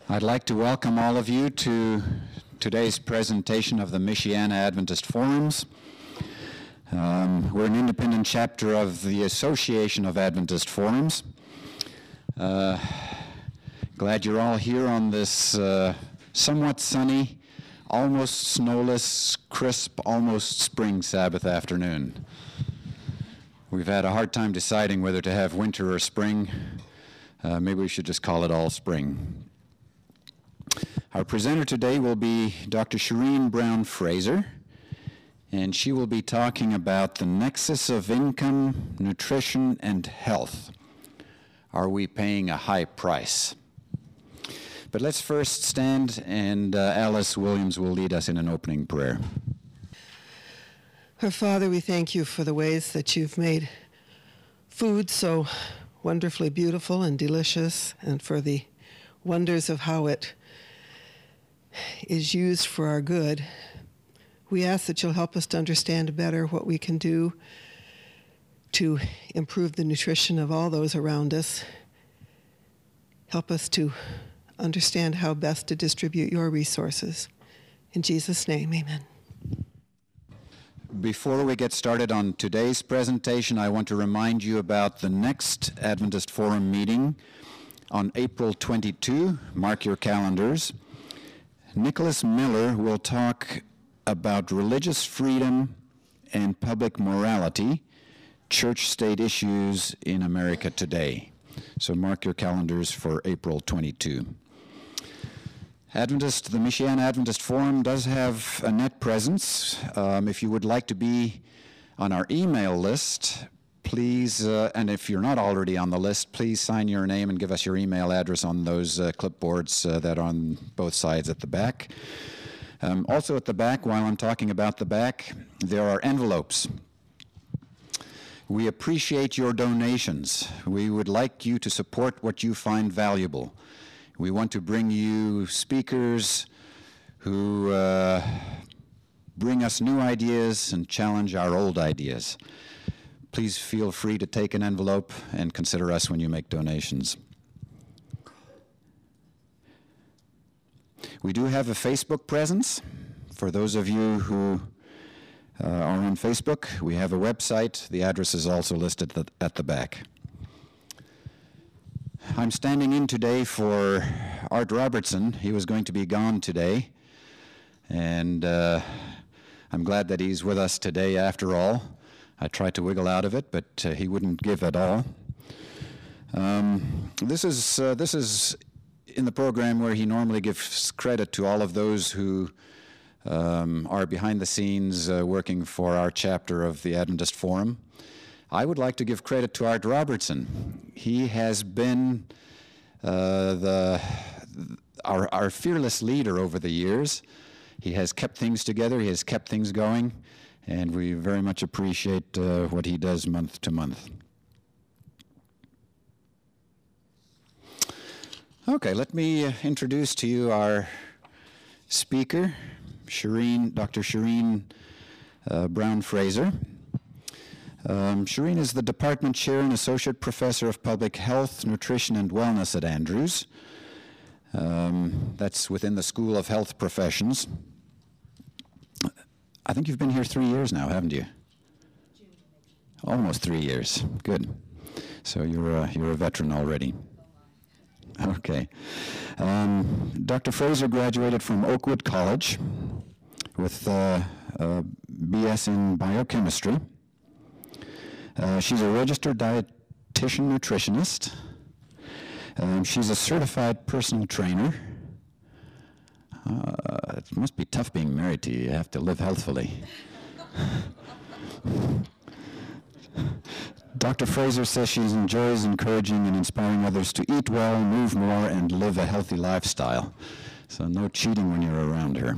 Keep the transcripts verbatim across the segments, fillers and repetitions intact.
I'd like to welcome all of you to today's presentation of the Michiana Adventist Forums. Um, we're an independent chapter of the Association of Adventist Forums. Uh, glad you're all here on this uh, somewhat sunny, almost snowless, crisp, almost spring Sabbath afternoon. We've had a hard time deciding whether to have winter or spring. Uh, maybe we should just call it all spring. Our presenter today will be Doctor Shereen Brown Fraser, and she will be talking about the nexus of income, nutrition, and health. Are we paying a high price? But let's first stand, and uh, Alice Williams will lead us in an opening prayer. Our Father, we thank you for the ways that you've made food so wonderfully beautiful and delicious, and for the wonders of how it is used for our good. We ask that you'll help us to understand better what we can do to improve the nutrition of all those around us. Help us to understand how best to distribute your resources. In Jesus' name, amen. Before we get started on today's presentation, I want to remind you about the next Adventist Forum meeting on April twenty-second. Mark your calendars. Nicholas Miller will talk about religious freedom and public morality, church-state issues in America today. So mark your calendars for April twenty-second. Adventist, the Michiana Adventist Forum does have a net presence. Um, if you would like to be on our email list, please, uh, and if you're not already on the list, please sign your name and give us your email address on those uh, clipboards uh, that are on both sides at the back. Um, also at the back, while I'm talking about the back, there are envelopes. We appreciate your donations. We would like you to support what you find valuable. We want to bring you speakers who uh, bring us new ideas and challenge our old ideas. Please feel free to take an envelope and consider us when you make donations. We do have a Facebook presence. For those of you who uh, are on Facebook, we have a website. The address is also listed th- at the back. I'm standing in today for Art Robertson. He was going to be gone today, and uh, I'm glad that he's with us today after all. I tried to wiggle out of it, but uh, he wouldn't give at all. Um, this is uh, this is in the program where he normally gives credit to all of those who um, are behind the scenes uh, working for our chapter of the Adventist Forum. I would like to give credit to Art Robertson. He has been uh, the our, our fearless leader over the years. He has kept things together. He has kept things going. And we very much appreciate uh, what he does month to month. Okay, let me uh, introduce to you our speaker, Shereen, Doctor Shereen uh, Brown Fraser. Um, Shereen is the Department Chair and Associate Professor of Public Health, Nutrition, and Wellness at Andrews. Um, that's within the School of Health Professions. I think you've been here three years now, haven't you? Almost three years. Good. So you're a, you're a veteran already. Okay. Um, Doctor Fraser graduated from Oakwood College with uh, a B S in biochemistry. Uh, she's a registered dietitian nutritionist. Um, she's a certified personal trainer. Uh, it must be tough being married to you. You have to live healthfully. Doctor Fraser says she enjoys encouraging and inspiring others to eat well, move more, and live a healthy lifestyle. So no cheating when you're around her.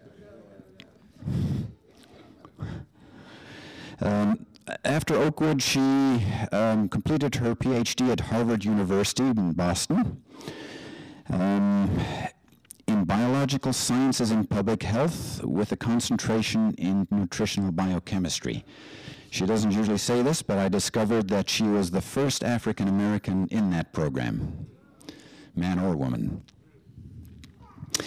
Um, after Oakwood, she um, completed her P H D at Harvard University in Boston. Um, in biological sciences and public health with a concentration in nutritional biochemistry. She doesn't usually say this, but I discovered that she was the first African American in that program, man or woman.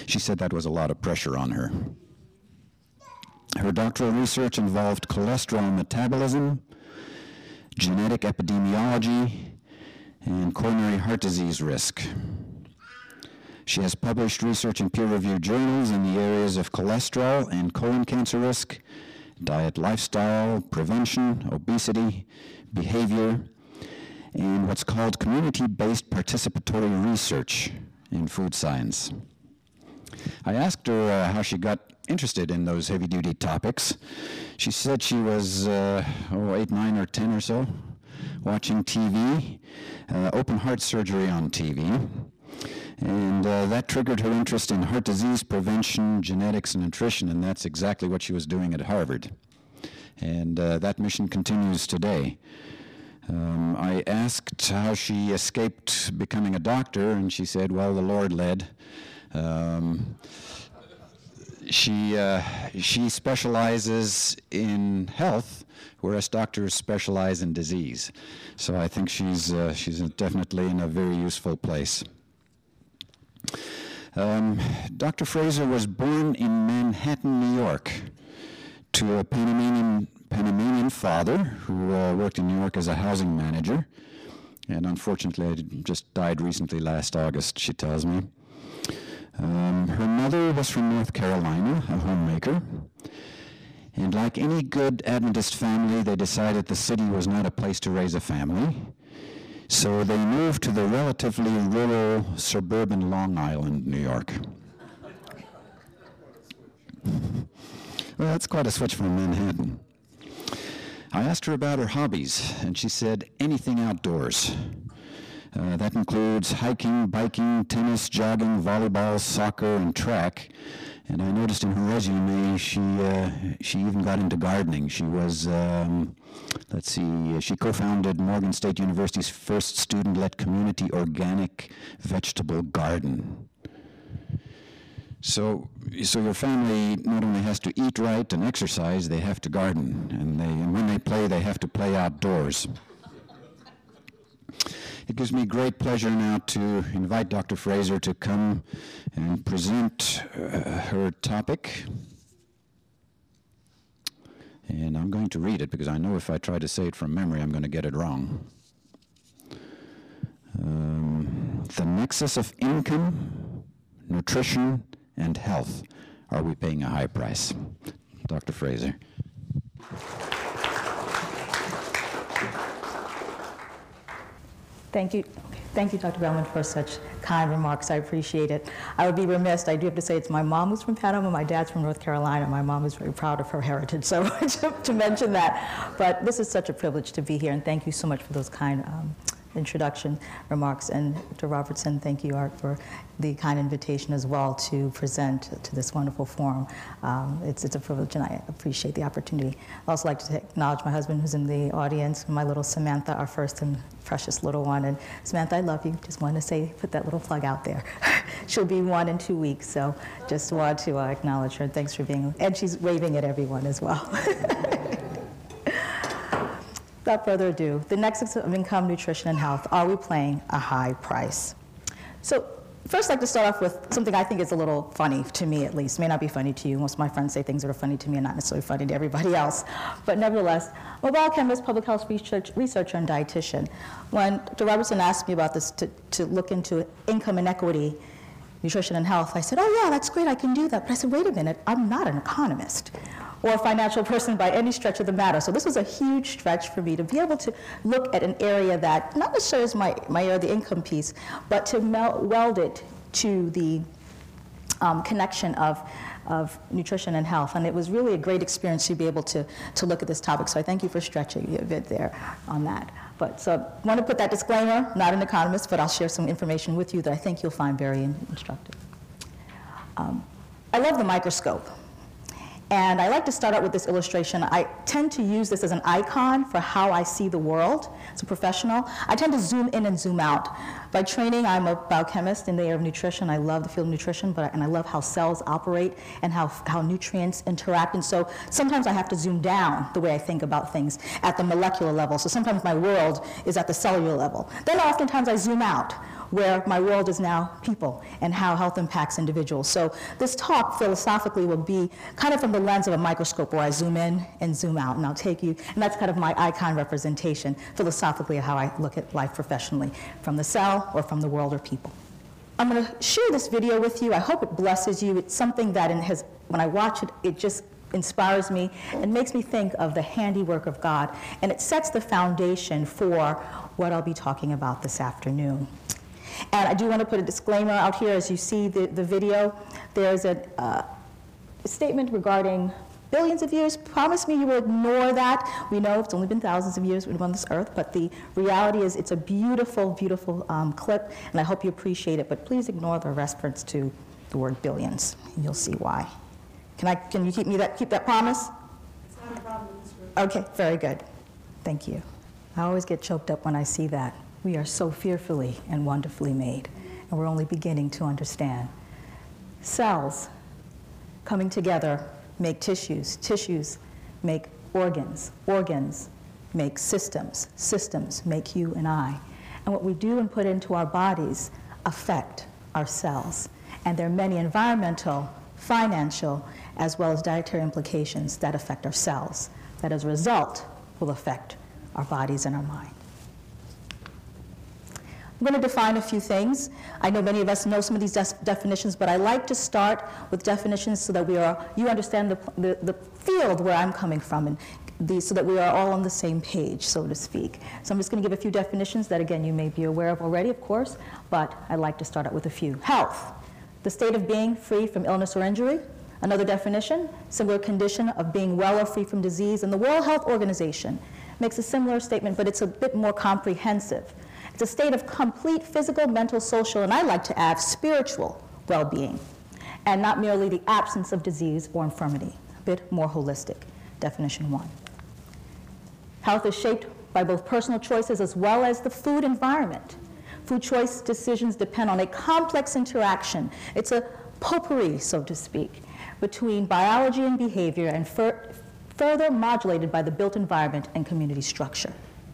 she said that was a lot of pressure on her. Her doctoral research involved cholesterol metabolism, genetic epidemiology, and coronary heart disease risk. She has published research in peer-reviewed journals in the areas of cholesterol and colon cancer risk, diet, lifestyle, prevention, obesity, behavior, and what's called community-based participatory research in food science. I asked her uh, how she got interested in those heavy-duty topics. She said she was, uh, oh, eight, nine, or ten or so, watching T V, uh, open heart surgery on T V, and uh, that triggered her interest in heart disease prevention, genetics, and nutrition, and that's exactly what she was doing at Harvard. And uh, that mission continues today. Um, I asked how she escaped becoming a doctor, and she said, well, the Lord led. Um, she, uh, she specializes in health, whereas doctors specialize in disease. So I think she's, uh, she's definitely in a very useful place. Um, Doctor Fraser was born in Manhattan, New York, to a Panamanian, Panamanian father who uh, worked in New York as a housing manager. And unfortunately, just died recently last August, she tells me. Um, her mother was from North Carolina, a homemaker. And like any good Adventist family, they decided the city was not a place to raise a family. So they moved to the relatively rural, suburban Long Island, New York. Well, that's quite a switch from Manhattan. I asked her about her hobbies, and she said anything outdoors. Uh, that includes hiking, biking, tennis, jogging, volleyball, soccer, and track. And I noticed in her resume she uh, she even got into gardening. She was, um, let's see, she co-founded Morgan State University's first student-led community organic vegetable garden. So, so your family not only has to eat right and exercise, they have to garden. And, they, and when they play, they have to play outdoors. It gives me great pleasure now to invite Doctor Fraser to come and present uh, her topic. And I'm going to read it because I know if I try to say it from memory, I'm going to get it wrong. Um, the nexus of income, nutrition, and health. Are we paying a high price? Doctor Fraser. Thank you. Thank you, Doctor Bellman, for such kind remarks. I appreciate it. I would be remiss. I do have to say it's my mom who's from Panama, my dad's from North Carolina. My mom is very proud of her heritage, so to, to mention that. But this is such a privilege to be here, and thank you so much for those kind um, introduction remarks. And Doctor Robertson, thank you, Art, for the kind invitation as well to present to this wonderful forum. Um, it's, it's a privilege, and I appreciate the opportunity. I'd also like to acknowledge my husband who's in the audience, my little Samantha, our first and precious little one. And Samantha, I love you. Just wanted to say, put that little plug out there. She'll be one in two weeks, so just want to uh, acknowledge her. Thanks for being, and she's waving at everyone as well. Without further ado, the nexus of income, nutrition, and health. Are we paying a high price? So first, I'd like to start off with something I think is a little funny, to me at least. It may not be funny to you. Most of my friends say things that are funny to me and not necessarily funny to everybody else. But nevertheless, I'm a biochemist, public health research, researcher, and dietitian. When Doctor Robertson asked me about this, to, to look into income inequity, nutrition, and health, I said, oh yeah, that's great, I can do that. But I said, wait a minute, I'm not an economist or a financial person by any stretch of the matter. So this was a huge stretch for me to be able to look at an area that, not necessarily is my, my area, the income piece, but to mel weld it to the um, connection of, of nutrition and health. And it was really a great experience to be able to, to look at this topic. So I thank you for stretching a bit there on that. But so I want to put that disclaimer, not an economist, but I'll share some information with you that I think you'll find very instructive. Um, I love the microscope. And I like to start out with this illustration. I tend to use this as an icon for how I see the world as a professional. I tend to zoom in and zoom out. By training, I'm a biochemist in the area of nutrition. I love the field of nutrition, but and I love how cells operate and how, how nutrients interact. And so sometimes I have to zoom down the way I think about things at the molecular level. So sometimes my world is at the cellular level. Then oftentimes I zoom out, where my world is now people and how health impacts individuals. So this talk philosophically will be kind of from the lens of a microscope where I zoom in and zoom out, and I'll take you, and that's kind of my icon representation philosophically of how I look at life professionally, from the cell or from the world or people. I'm going to share this video with you. I hope it blesses you. It's something that in his, when I watch it, it just inspires me and makes me think of the handiwork of God, and it sets the foundation for what I'll be talking about this afternoon. And I do want to put a disclaimer out here as you see the, the video. There's a, uh, a statement regarding billions of years. Promise me you will ignore that. We know it's only been thousands of years we've been on this earth, but the reality is it's a beautiful, beautiful um, clip, and I hope you appreciate it, but please ignore the reference to the word billions, and you'll see why. Can I? Can you keep me that keep that promise? It's not a problem. Okay, very good. Thank you. I always get choked up when I see that. We are so fearfully and wonderfully made, and we're only beginning to understand. Cells coming together make tissues. Tissues make organs. Organs make systems. Systems make you and I. And what we do and put into our bodies affect our cells. And there are many environmental, financial, as well as dietary implications that affect our cells, that as a result will affect our bodies and our mind. I'm going to define a few things. I know many of us know some of these definitions, but I like to start with definitions so that we are, you understand the, the, the field where I'm coming from, and the, so that we are all on the same page, so to speak. So I'm just going to give a few definitions that, again, you may be aware of already, of course, but I like to start out with a few. Health, the state of being free from illness or injury. Another definition, similar condition of being well or free from disease. And the World Health Organization makes a similar statement, but it's a bit more comprehensive. It's a state of complete physical, mental, social, and I like to add spiritual well-being, and not merely the absence of disease or infirmity. A bit more holistic, definition one. Health is shaped by both personal choices as well as the food environment. Food choice decisions depend on a complex interaction. It's a potpourri, so to speak, between biology and behavior, and fur further modulated by the built environment and community structure.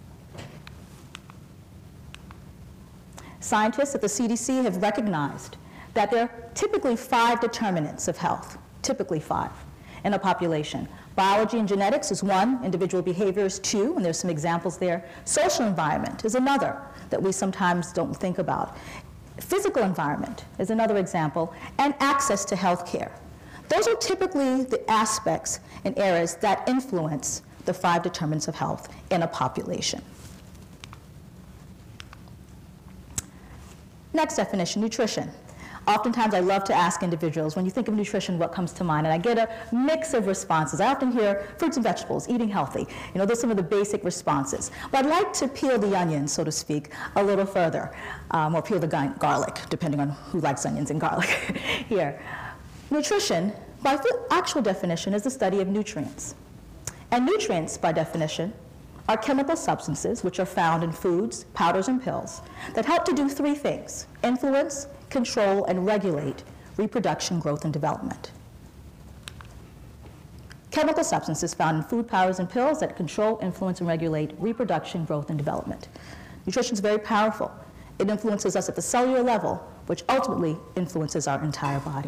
Scientists at the C D C have recognized that there are typically five determinants of health, typically five, in a population. Biology and genetics is one, individual behavior is two, and there's some examples there. Social environment is another that we sometimes don't think about. Physical environment is another example, and access to health care. Those are typically the aspects and areas that influence the five determinants of health in a population. Next definition, nutrition. Oftentimes I love to ask individuals, when you think of nutrition, what comes to mind? And I get a mix of responses. I often hear fruits and vegetables, eating healthy. You know, those are some of the basic responses. But I'd like to peel the onion, so to speak, a little further, um, or peel the garlic, depending on who likes onions and garlic here. Nutrition, by actual definition, is the study of nutrients. And nutrients, by definition, are chemical substances which are found in foods, powders, and pills that help to do three things: influence, control, and regulate reproduction, growth, and development. Chemical substances found in food, powders, and pills that control, influence, and regulate reproduction, growth, and development. Nutrition is very powerful. It influences us at the cellular level, which ultimately influences our entire body.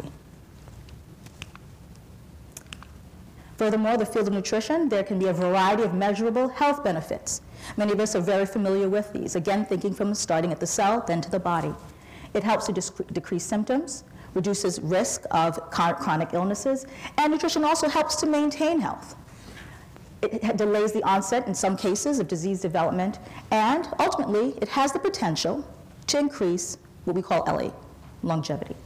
Furthermore, the field of nutrition, there can be a variety of measurable health benefits. Many of us are very familiar with these, again, thinking from starting at the cell, then to the body. It helps to decrease symptoms, reduces risk of chronic illnesses, and nutrition also helps to maintain health. It delays the onset, in some cases, of disease development, and ultimately, it has the potential to increase what we call L A, longevity.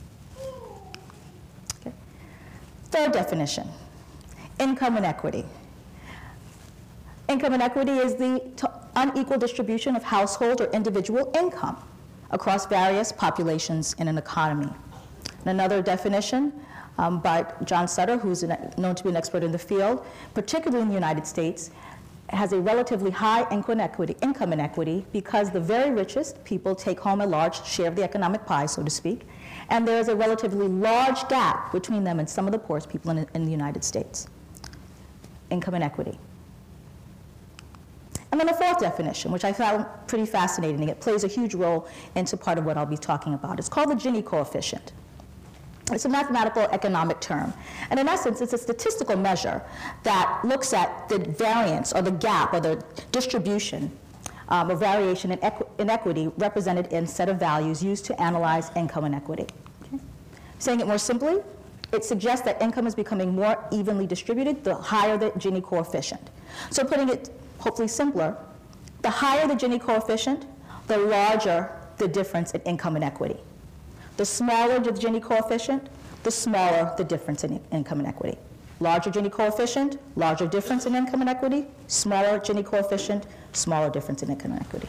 Okay. Third definition. Income inequity. Income inequity is the unequal distribution of household or individual income across various populations in an economy. And another definition um, by John Sutter, who's an, known to be an expert in the field, particularly in the United States, has a relatively high income inequity, income inequity because the very richest people take home a large share of the economic pie, so to speak, and there is a relatively large gap between them and some of the poorest people in, in the United States. Income inequity. And then the fourth definition, which I found pretty fascinating, and it plays a huge role into part of what I'll be talking about. It's called the Gini coefficient. It's a mathematical economic term. And in essence, it's a statistical measure that looks at the variance or the gap or the distribution um, or variation in equ inequity represented in set of values used to analyze income inequity. Okay? Saying it more simply, it suggests that income is becoming more evenly distributed the higher the Gini coefficient. So putting it hopefully simpler, the higher the Gini coefficient, the larger the difference in income inequity. The smaller the Gini coefficient, the smaller the difference in income inequity. Larger Gini coefficient, larger difference in income inequity. Smaller Gini coefficient, smaller difference in income inequity.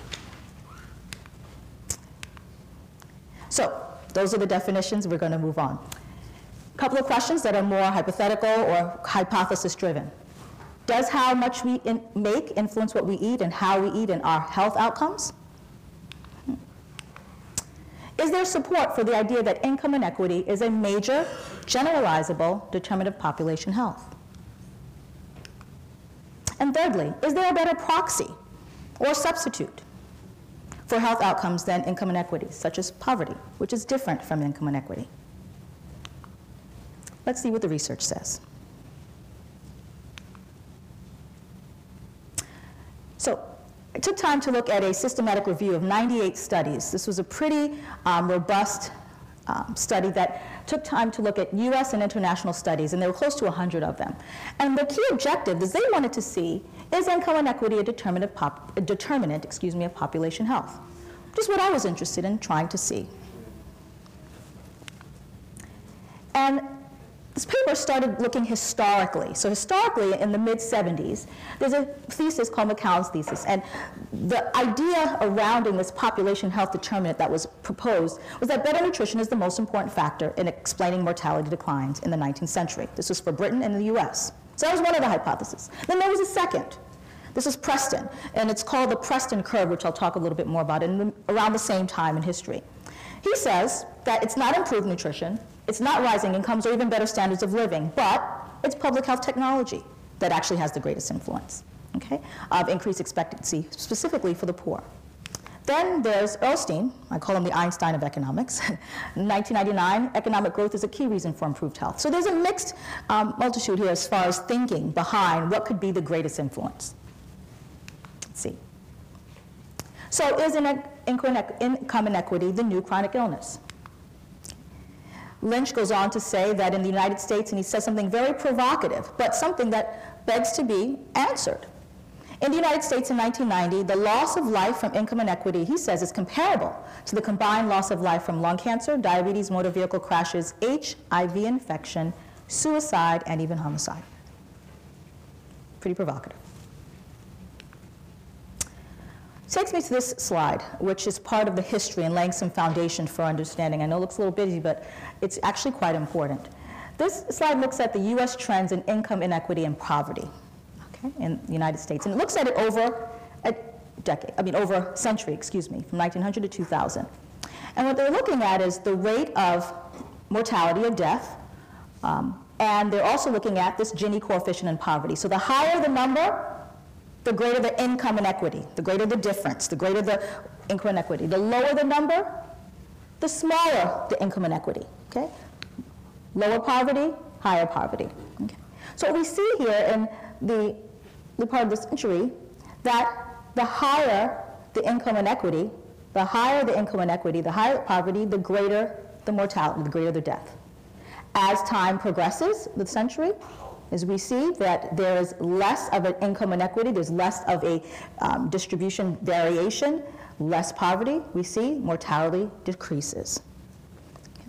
So those are the definitions. We're going to move on. A couple of questions that are more hypothetical or hypothesis-driven. Does how much we in make influence what we eat and how we eat and our health outcomes? Is there support for the idea that income inequity is a major, generalizable determinant of population health? And thirdly, is there a better proxy or substitute for health outcomes than income inequity, such as poverty, which is different from income inequity? Let's see what the research says. So I took time to look at a systematic review of ninety-eight studies. This was a pretty um, robust um, study that took time to look at U S and international studies, and there were close to one hundred of them. And the key objective is they wanted to see, is income inequity a determinant, of pop, a determinant excuse me, of population health? Which is what I was interested in trying to see. And this paper started looking historically. So historically, in the mid seventies, there's a thesis called McCown's thesis. And the idea surrounding this population health determinant that was proposed was that better nutrition is the most important factor in explaining mortality declines in the nineteenth century. This was for Britain and the U S. So that was one of the hypotheses. Then there was a second. This is Preston, and it's called the Preston curve, which I'll talk a little bit more about in the, around the same time in history. He says that it's not improved nutrition, it's not rising incomes or even better standards of living, but it's public health technology that actually has the greatest influence, okay, of increased expectancy, specifically for the poor. Then there's Earlstein, I call him the Einstein of economics. In nineteen ninety-nine, economic growth is a key reason for improved health. So there's a mixed um, multitude here as far as thinking behind what could be the greatest influence. Let's see. So is income inequity the new chronic illness? Lynch goes on to say that in the United States, and he says something very provocative, but something that begs to be answered. In the United States in nineteen ninety, the loss of life from income inequity, he says, is comparable to the combined loss of life from lung cancer, diabetes, motor vehicle crashes, H I V infection, suicide, and even homicide. Pretty provocative. Takes me to this slide, which is part of the history and laying some foundation for understanding. I know it looks a little busy, but it's actually quite important. This slide looks at the U S trends in income inequity and poverty, okay, in the United States. And it looks at it over a decade, I mean over a century, excuse me, from nineteen hundred to two thousand. And what they're looking at is the rate of mortality or death, um, and they're also looking at this Gini coefficient in poverty. So the higher the number, the greater the income inequity, the greater the difference, the greater the income inequity. The lower the number, the smaller the income inequity, okay? Lower poverty, higher poverty, okay? So what we see here in the, the part of the century, that the higher the income inequity, the higher the income inequity, the higher the poverty, the greater the mortality, the greater the death. As time progresses, the century, as we see that there is less of an income inequity, there's less of a um, distribution variation, less poverty, we see mortality decreases. Okay.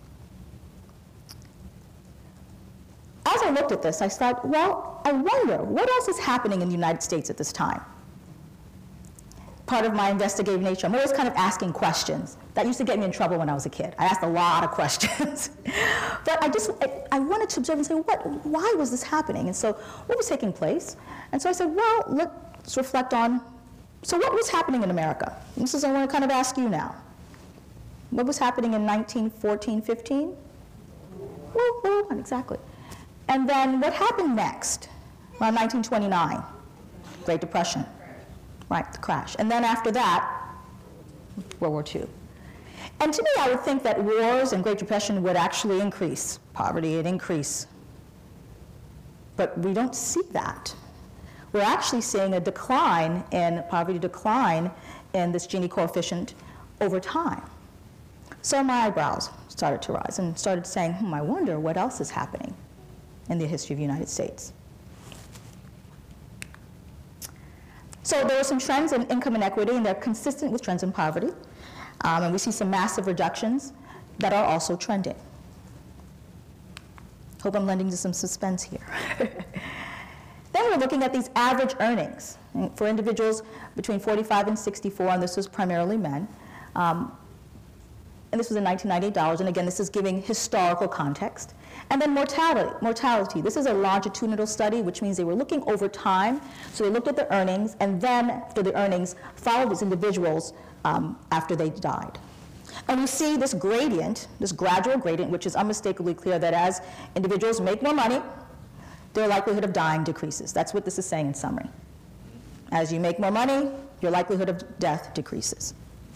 As I looked at this, I thought, well, I wonder, what else is happening in the United States at this time? Part of my investigative nature, I'm always kind of asking questions. That used to get me in trouble when I was a kid. I asked a lot of questions. But I just, I, I wanted to observe and say, what, why was this happening? And so what was taking place? And so I said, well, let's reflect on, so what was happening in America? And this is, I want to kind of ask you now. What was happening in nineteen fourteen, fifteen? Well, well, exactly. And then what happened next? Around nineteen twenty-nine, Great Depression. right, the crash. And then after that, World War Two. And to me, I would think that wars and Great Depression would actually increase. Poverty would increase. But we don't see that. We're actually seeing a decline in poverty, decline in this Gini coefficient over time. So my eyebrows started to rise and started saying, hmm, I wonder what else is happening in the history of the United States. So there are some trends in income inequity, and they're consistent with trends in poverty. Um, and we see some massive reductions that are also trending. Hope I'm lending you some suspense here. Then we're looking at these average earnings for individuals between forty-five and sixty-four, and this was primarily men. Um, and this was in nineteen ninety-eight dollars, and again, this is giving historical context. And then mortality, mortality. This is a longitudinal study, which means they were looking over time. So they looked at the earnings, and then after the earnings, followed these individuals um, after they died. And we see this gradient, this gradual gradient, which is unmistakably clear that as individuals make more money, their likelihood of dying decreases. That's what this is saying in summary. As you make more money, your likelihood of death decreases.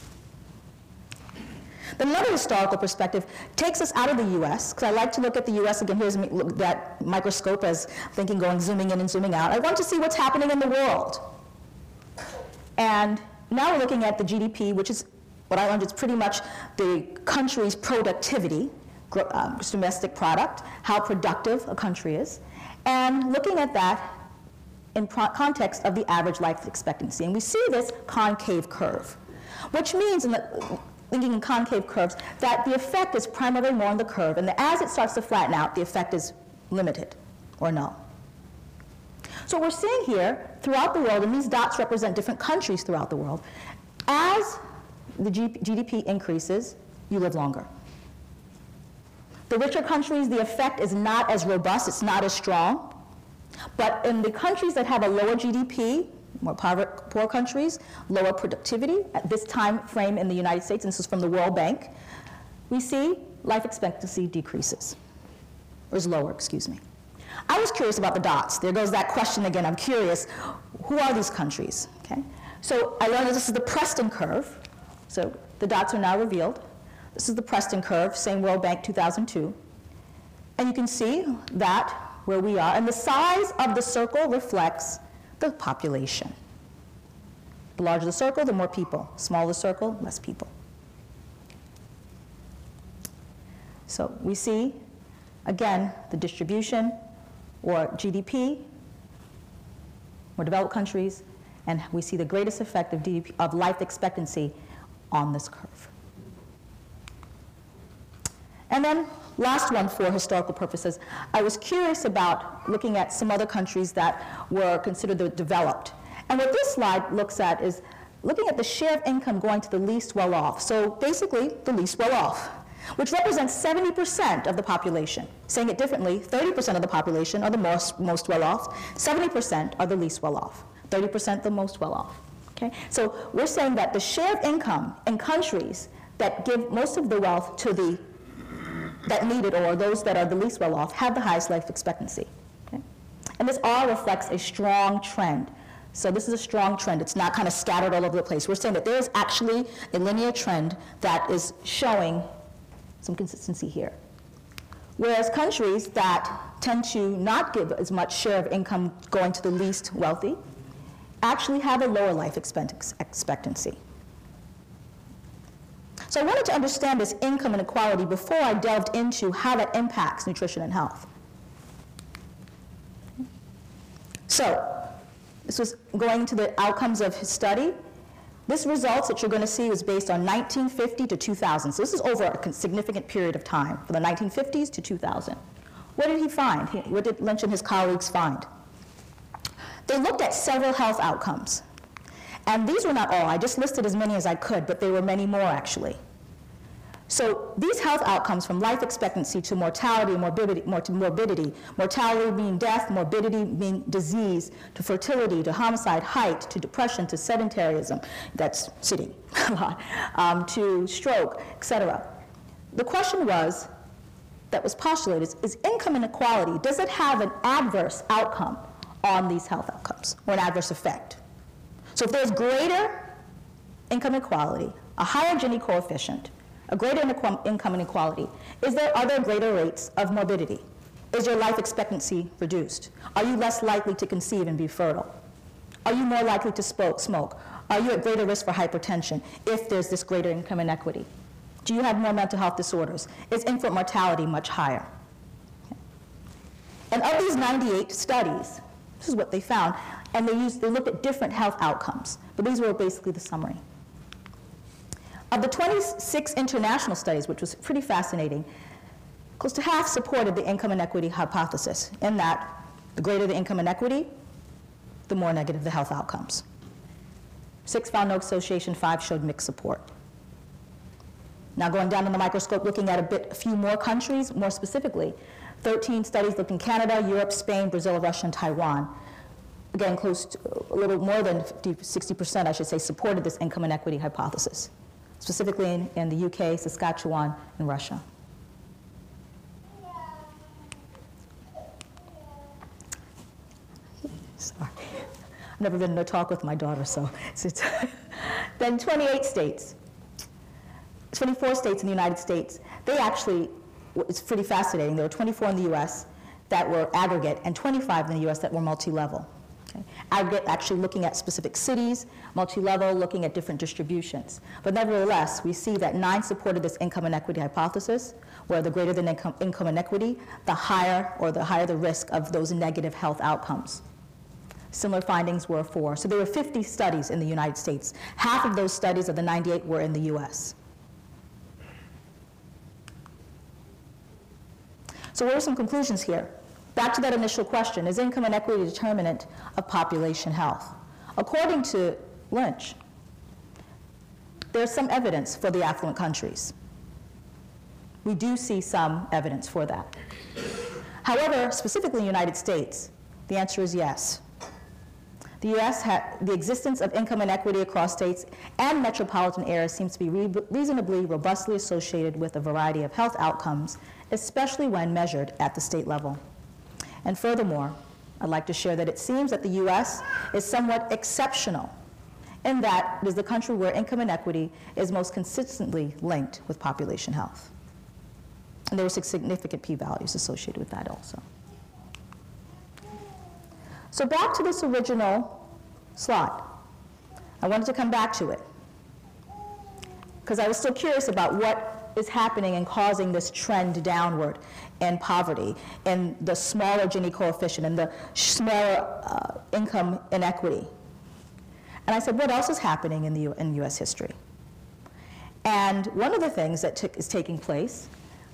Then another historical perspective takes us out of the U S, because I like to look at the U S again. Here's that microscope as thinking, going, zooming in and zooming out. I want to see what's happening in the world. And now we're looking at the G D P, which is what I learned is pretty much the country's productivity, uh, domestic product, how productive a country is, and looking at that in context of the average life expectancy. And we see this concave curve, which means, in the, thinking in concave curves, that the effect is primarily more on the curve, and that as it starts to flatten out, the effect is limited or null. So what we're seeing here throughout the world, and these dots represent different countries throughout the world, as the G D P increases, you live longer. The richer countries, the effect is not as robust, it's not as strong. But in the countries that have a lower G D P, more poor, poor countries, lower productivity, at this time frame in the United States, and this is from the World Bank, we see life expectancy decreases, or is lower, excuse me. I was curious about the dots. There goes that question again. I'm curious, who are these countries? Okay. So I learned that this is the Preston curve. So the dots are now revealed. This is the Preston curve, same World Bank two thousand two. And you can see that where we are, and the size of the circle reflects the population. The larger the circle, the more people. Smaller the circle, less people. So we see, again, the distribution, or G D P, more developed countries, and we see the greatest effect of, D D P, of life expectancy on this curve. And then, last one for historical purposes, I was curious about looking at some other countries that were considered the developed. And what this slide looks at is looking at the share of income going to the least well-off. So basically, the least well-off, which represents seventy percent of the population. Saying it differently, thirty percent of the population are the most, most well-off, seventy percent are the least well-off, thirty percent the most well-off. Okay? So we're saying that the share of income in countries that give most of the wealth to the that need it, or those that are the least well off, have the highest life expectancy. Okay? And this all reflects a strong trend. So this is a strong trend. It's not kind of scattered all over the place. We're saying that there is actually a linear trend that is showing some consistency here. Whereas countries that tend to not give as much share of income going to the least wealthy actually have a lower life expectancy. So I wanted to understand this income inequality before I delved into how that impacts nutrition and health. So this was going into the outcomes of his study. This results that you're going to see was based on nineteen fifty to two thousand. So this is over a significant period of time, from the nineteen fifties to two thousand. What did he find? What did Lynch and his colleagues find? They looked at several health outcomes. And these were not all. I just listed as many as I could, but there were many more, actually. So these health outcomes, from life expectancy to mortality, morbidity, morbidity, mortality being death, morbidity being disease, to fertility, to homicide, height, to depression, to sedentarism, that's sitting a lot, um, to stroke, et cetera. The question was, that was postulated, is, is income inequality, does it have an adverse outcome on these health outcomes, or an adverse effect? So if there's greater income inequality, a higher Gini coefficient, a greater income inequality, is there, are there greater rates of morbidity? Is your life expectancy reduced? Are you less likely to conceive and be fertile? Are you more likely to smoke? Are you at greater risk for hypertension if there's this greater income inequity? Do you have more mental health disorders? Is infant mortality much higher? And of these ninety-eight studies, this is what they found, and they, used, they looked at different health outcomes, but these were basically the summary. Of the twenty-six international studies, which was pretty fascinating, close to half supported the income inequity hypothesis, in that the greater the income inequity, the more negative the health outcomes. Six found no association, five showed mixed support. Now going down in the microscope, looking at a bit, a few more countries, more specifically, thirteen studies looked in Canada, Europe, Spain, Brazil, Russia, and Taiwan. Again, close to a little more than fifty, sixty percent, I should say, supported this income inequity hypothesis, specifically in, in the U K, Saskatchewan, and Russia. Sorry. I've never been in a talk with my daughter, so it's, it's then twenty-eight states, twenty-four states in the United States, they actually, it's pretty fascinating, there were twenty-four in the U S that were aggregate and twenty-five in the U S that were multi-level. Okay. Aggregate actually looking at specific cities, multi-level looking at different distributions. But nevertheless, we see that nine supported this income inequity hypothesis, where the greater the income, income inequity, the higher or the higher the risk of those negative health outcomes. Similar findings were for, so there were fifty studies in the United States. Half of those studies of the ninety-eight were in the U S. So what are some conclusions here? Back to that initial question, is income inequity a determinant of population health? According to Lynch, there's some evidence for the affluent countries. We do see some evidence for that. However, specifically in the United States, the answer is yes. The U S had the existence of income inequity across states and metropolitan areas seems to be re reasonably robustly associated with a variety of health outcomes, especially when measured at the state level. And furthermore, I'd like to share that it seems that the U S is somewhat exceptional in that it is the country where income inequity is most consistently linked with population health. And there were significant p-values associated with that also. So back to this original slide. I wanted to come back to it because I was still curious about what is happening and causing this trend downward in poverty, in the smaller Gini coefficient, and the smaller uh, income inequity. And I said, what else is happening in, the U in U S history? And one of the things that is taking place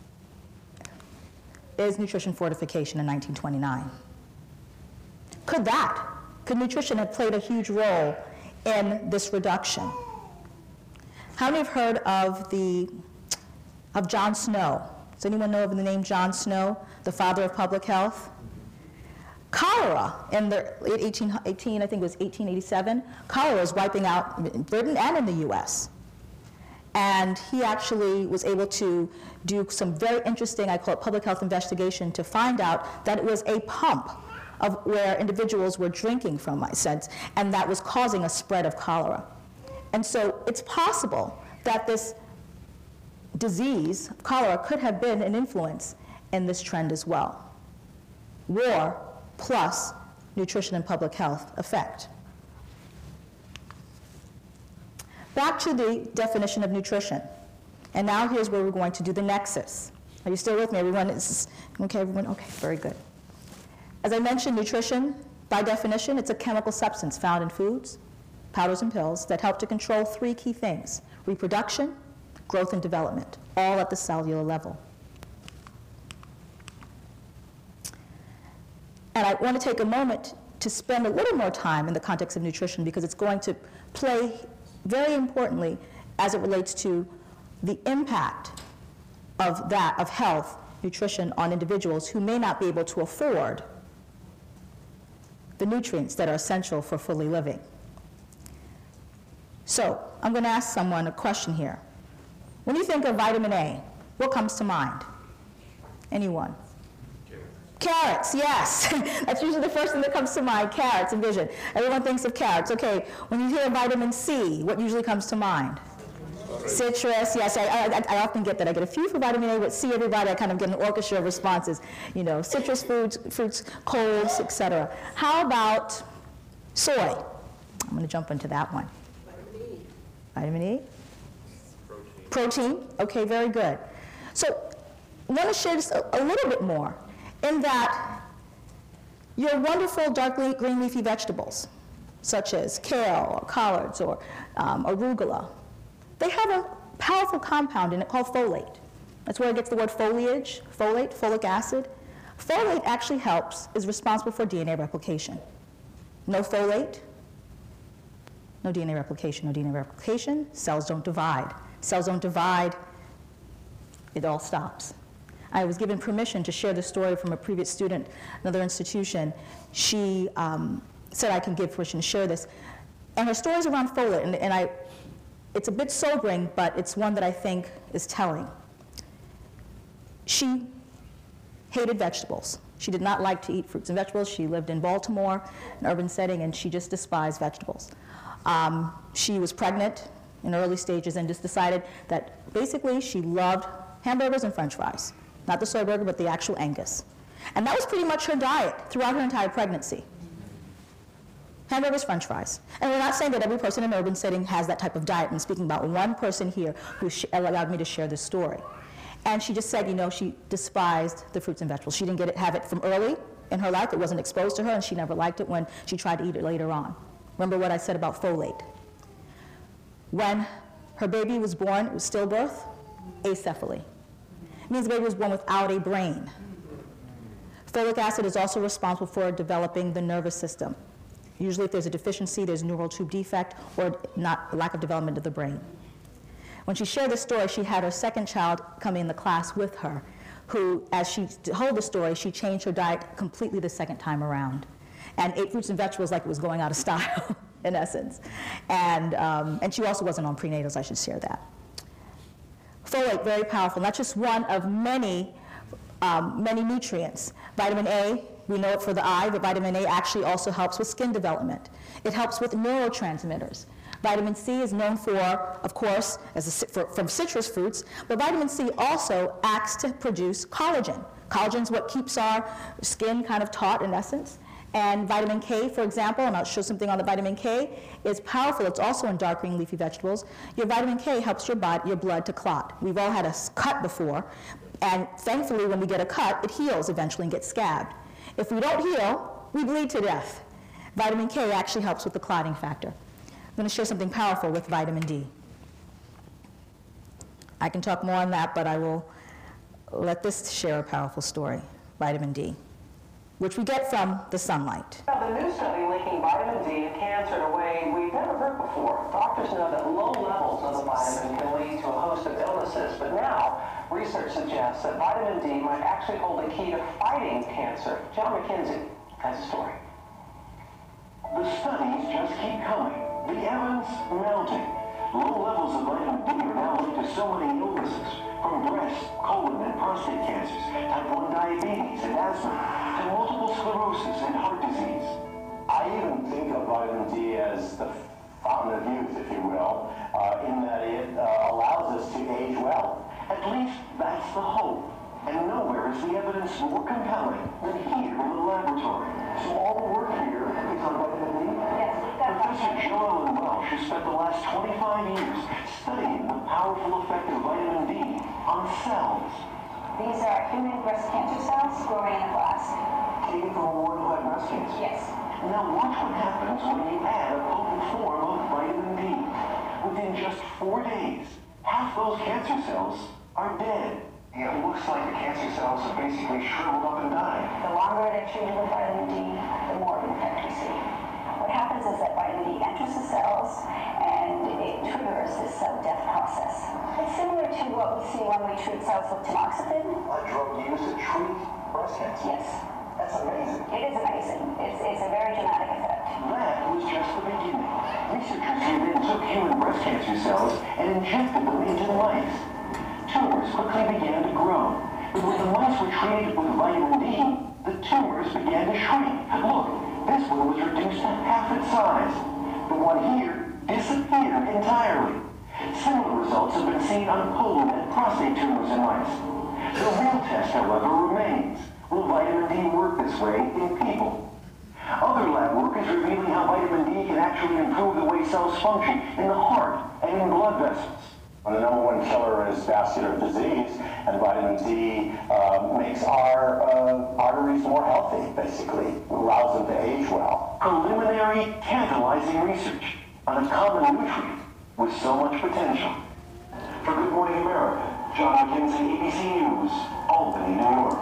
is nutrition fortification in nineteen twenty-nine. Could that, could nutrition have played a huge role in this reduction? How many have heard of the, of John Snow? Does anyone know of the name John Snow, the father of public health? Cholera in the eighteen eighteen, I think it was eighteen eighty-seven, cholera was wiping out in Britain and in the U S. And he actually was able to do some very interesting, I call it public health investigation, to find out that it was a pump of where individuals were drinking from, I sense, and that was causing a spread of cholera. And so it's possible that this disease, cholera, could have been an influence in this trend as well. War plus nutrition and public health effect. Back to the definition of nutrition. And now here's where we're going to do the nexus. Are you still with me, everyone? Is, okay, everyone? Okay, very good. As I mentioned, nutrition, by definition, it's a chemical substance found in foods, powders, and pills that help to control three key things: reproduction, growth, and development, all at the cellular level. And I want to take a moment to spend a little more time in the context of nutrition because it's going to play very importantly as it relates to the impact of that, of health, nutrition on individuals who may not be able to afford the nutrients that are essential for fully living. So I'm going to ask someone a question here. When you think of vitamin A, what comes to mind? Anyone? Carrots, yes. That's usually the first thing that comes to mind, carrots and vision. Everyone thinks of carrots. Okay, when you hear vitamin C, what usually comes to mind? Citrus, yes, I, I, I often get that. I get a few for vitamin A, but C, everybody, I kind of get an orchestra of responses. You know, citrus fruits, fruits, colds, et cetera. How about soy? I'm going to jump into that one. Vitamin E. Vitamin E? Protein. Protein, okay, very good. So I want to share just a, a little bit more in that your wonderful dark green leafy vegetables, such as kale or collards or um, arugula, they have a powerful compound in it called folate. That's where it gets the word foliage, folate, folic acid. Folate actually helps, is responsible for D N A replication. No folate, no D N A replication, no D N A replication, cells don't divide. Cells don't divide, it all stops. I was given permission to share the story from a previous student, another institution. She um, said I can give permission to share this. And her story is around folate, and, and I, it's a bit sobering, but it's one that I think is telling. She hated vegetables. She did not like to eat fruits and vegetables. She lived in Baltimore, an urban setting, and she just despised vegetables. Um, she was pregnant in early stages and just decided that basically she loved hamburgers and French fries. Not the soy burger, but the actual Angus. And that was pretty much her diet throughout her entire pregnancy. Hamburgers, French fries. And we're not saying that every person in an urban setting has that type of diet. I'm speaking about one person here who allowed me to share this story. And she just said, you know, she despised the fruits and vegetables. She didn't get it, have it from early in her life. It wasn't exposed to her, and she never liked it when she tried to eat it later on. Remember what I said about folate. When her baby was born, it was stillbirth, acephaly. It means the baby was born without a brain. Folic acid is also responsible for developing the nervous system. Usually if there's a deficiency, there's a neural tube defect or not, lack of development of the brain. When she shared this story, she had her second child come in the class with her, who, as she told the story, she changed her diet completely the second time around and ate fruits and vegetables like it was going out of style, in essence. And, um, and she also wasn't on prenatals, I should share that. Folate, very powerful, not just one of many, um, many nutrients. Vitamin A, we know it for the eye, but vitamin A actually also helps with skin development. It helps with neurotransmitters. Vitamin C is known for, of course, as a, for, from citrus fruits, but vitamin C also acts to produce collagen. Collagen is what keeps our skin kind of taut, in essence. And vitamin K, for example, and I'll show something on the vitamin K, is powerful. It's also in dark green leafy vegetables. Your vitamin K helps your, body, your blood to clot. We've all had a cut before, and thankfully when we get a cut, it heals eventually and gets scabbed. If we don't heal, we bleed to death. Vitamin K actually helps with the clotting factor. I'm going to share something powerful with vitamin D. I can talk more on that, but I will let this share a powerful story, vitamin D, which we get from the sunlight. The new study linking vitamin D to cancer in a way we've never heard before. Doctors know that low levels of the vitamin can lead to a host of illnesses, but now research suggests that vitamin D might actually hold the key to fighting cancer. John McKenzie has a story. The studies just keep coming. The evidence mounting. Low levels of vitamin D are now linked to so many illnesses, from breast, colon, and prostate cancers, type one diabetes and asthma, to multiple sclerosis and heart disease. I even think of vitamin D as the fountain of youth, if you will, uh, in that it uh, allows us to age well. At least that's the hope. And nowhere is the evidence more compelling than here in the laboratory. So all the work here is on vitamin D? Yes. Professor Joellen Welsh has spent the last twenty-five years studying the powerful effect of vitamin D on cells. These are human breast cancer cells growing in a glass. Taken from a woman who had breast cancer? Yes. Now watch what happens when you add a potent form of vitamin D. Within just four days, half those cancer cells are dead. It looks like the cancer cells have basically shriveled up and died. The longer they're treated with vitamin D, the more of an effect we see. What happens is that vitamin D enters the cells and it triggers this cell death process. It's similar to what we see when we treat cells with tamoxifen. A drug used to treat breast cancer? Yes. That's amazing. It is amazing. It's, it's a very dramatic effect. That was just the beginning. Researchers here then took human breast cancer cells and injected them into mice. Tumors quickly began to grow, but when the mice were treated with vitamin D, the tumors began to shrink. Look, this one was reduced to half its size. The one here disappeared entirely. Similar results have been seen on colon and prostate tumors in mice. The real test, however, remains. Will vitamin D work this way in people? Other lab work is revealing how vitamin D can actually improve the way cells function in the heart and in blood vessels. Well, the number one killer is vascular disease, and vitamin D uh, makes our uh, arteries more healthy, basically, allows them to age well. Preliminary, tantalizing research on a common nutrient with so much potential. For Good Morning America, John McKenzie, A B C News, Albany, New York.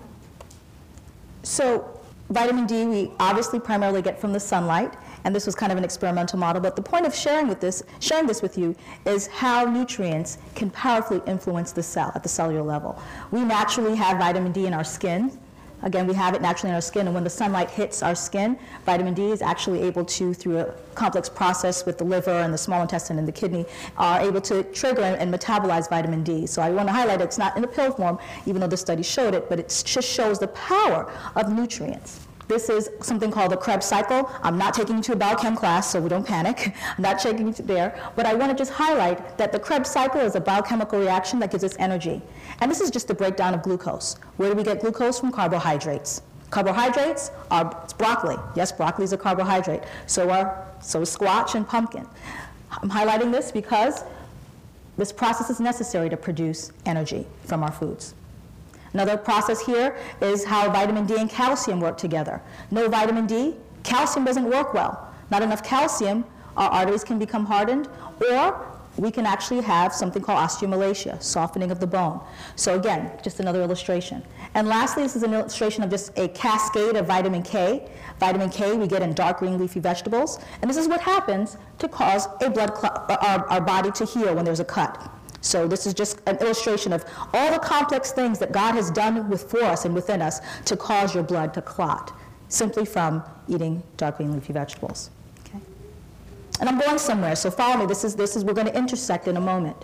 So vitamin D we obviously primarily get from the sunlight, and this was kind of an experimental model, but the point of sharing with this, sharing this with you is how nutrients can powerfully influence the cell at the cellular level. We naturally have vitamin D in our skin. Again, we have it naturally in our skin, and when the sunlight hits our skin, vitamin D is actually able to, through a complex process with the liver and the small intestine and the kidney, are able to trigger and metabolize vitamin D. So I want to highlight it's not in a pill form, even though the study showed it, but it just shows the power of nutrients. This is something called the Krebs cycle. I'm not taking you to a biochem class, so we don't panic. I'm not taking you to there. But I want to just highlight that the Krebs cycle is a biochemical reaction that gives us energy. And this is just the breakdown of glucose. Where do we get glucose? From carbohydrates. Carbohydrates are it's broccoli. Yes, broccoli is a carbohydrate. So are so is squash and pumpkin. I'm highlighting this because this process is necessary to produce energy from our foods. Another process here is how vitamin D and calcium work together. No vitamin D, calcium doesn't work well. Not enough calcium, our arteries can become hardened, or we can actually have something called osteomalacia, softening of the bone. So again, just another illustration. And lastly, this is an illustration of just a cascade of vitamin K. Vitamin K we get in dark green leafy vegetables, and this is what happens to cause a blood clot, our, our body to heal when there's a cut. So this is just an illustration of all the complex things that God has done with, for us and within us to cause your blood to clot, simply from eating dark green leafy vegetables. Okay? And I'm going somewhere, so follow me. This is, this is, we're going to intersect in a moment.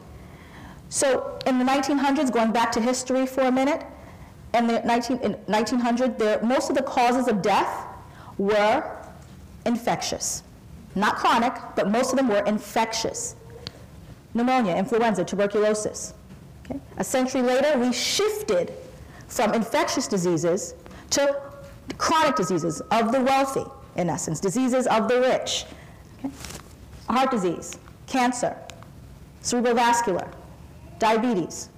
So in the nineteen hundreds, going back to history for a minute, in the nineteen hundred, there, most of the causes of death were infectious. Not chronic, but most of them were infectious. Pneumonia, influenza, tuberculosis. Okay? A century later, we shifted from infectious diseases to chronic diseases of the wealthy, in essence, diseases of the rich. Okay? Heart disease, cancer, cerebrovascular, diabetes.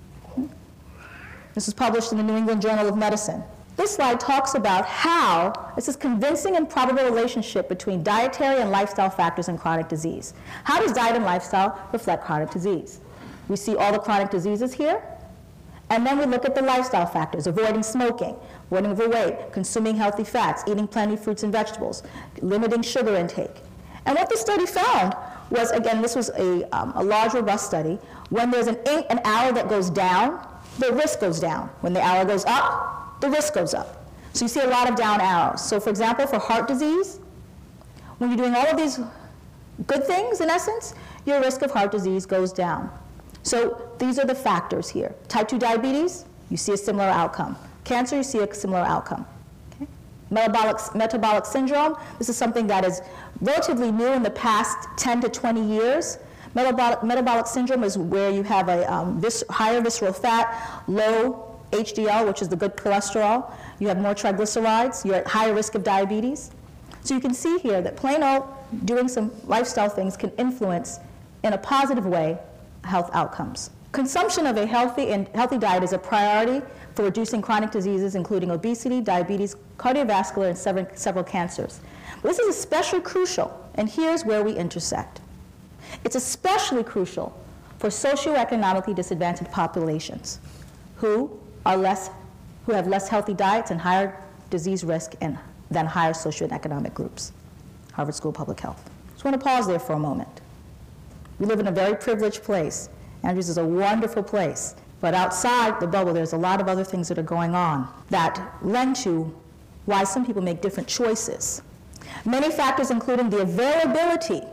This was published in the New England Journal of Medicine. This slide talks about how this is convincing and probable relationship between dietary and lifestyle factors in chronic disease. How does diet and lifestyle reflect chronic disease? We see all the chronic diseases here, and then we look at the lifestyle factors: avoiding smoking, avoiding overweight, consuming healthy fats, eating plenty of fruits and vegetables, limiting sugar intake. And what the study found was, again, this was a, um, a large, robust study. When there's an, eight, an hour that goes down, the risk goes down. When the hour goes up, the risk goes up. So you see a lot of down arrows. So for example, for heart disease, when you're doing all of these good things, in essence, your risk of heart disease goes down. So these are the factors here. Type two diabetes, you see a similar outcome. Cancer, you see a similar outcome. Okay? Metabolic, metabolic syndrome, this is something that is relatively new in the past ten to twenty years. Metabolic, metabolic syndrome is where you have a um, vis higher visceral fat, low H D L, which is the good cholesterol. You have more triglycerides. You're at higher risk of diabetes. So you can see here that plain old doing some lifestyle things can influence, in a positive way, health outcomes. Consumption of a healthy and healthy diet is a priority for reducing chronic diseases, including obesity, diabetes, cardiovascular, and several, several cancers. But this is especially crucial, and here's where we intersect. It's especially crucial for socioeconomically disadvantaged populations who are less, who have less healthy diets and higher disease risk and, than higher socioeconomic groups. Harvard School of Public Health. Just want to pause there for a moment. We live in a very privileged place. Andrews is a wonderful place, but outside the bubble, there's a lot of other things that are going on that lend to why some people make different choices. Many factors, including the availability,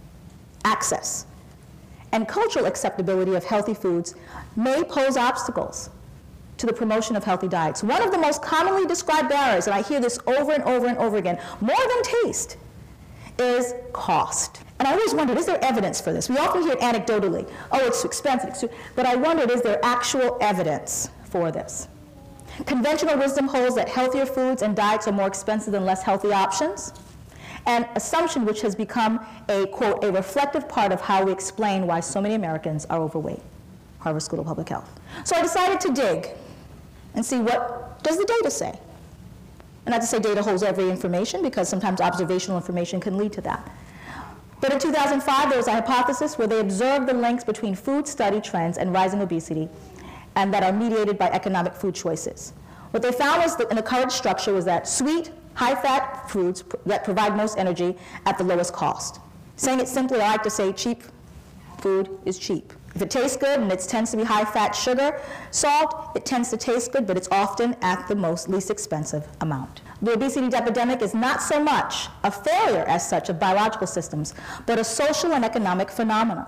access, and cultural acceptability of healthy foods, may pose obstacles to the promotion of healthy diets. One of the most commonly described barriers, and I hear this over and over and over again, more than taste, is cost. And I always wondered, is there evidence for this? We often hear it anecdotally. Oh, it's too expensive. It's too... But I wondered, is there actual evidence for this? Conventional wisdom holds that healthier foods and diets are more expensive than less healthy options. An assumption which has become a, quote, a reflective part of how we explain why so many Americans are overweight. Harvard School of Public Health. So I decided to dig and see what does the data say. And not to say data holds every information, because sometimes observational information can lead to that. But in two thousand five, there was a hypothesis where they observed the links between food study trends and rising obesity, and that are mediated by economic food choices. What they found was that in the current structure was that sweet, high-fat foods pr that provide most energy at the lowest cost. Saying it simply, I like to say cheap food is cheap. If it tastes good and it tends to be high-fat sugar, salt, it tends to taste good, but it's often at the most least expensive amount. The obesity epidemic is not so much a failure as such of biological systems, but a social and economic phenomenon.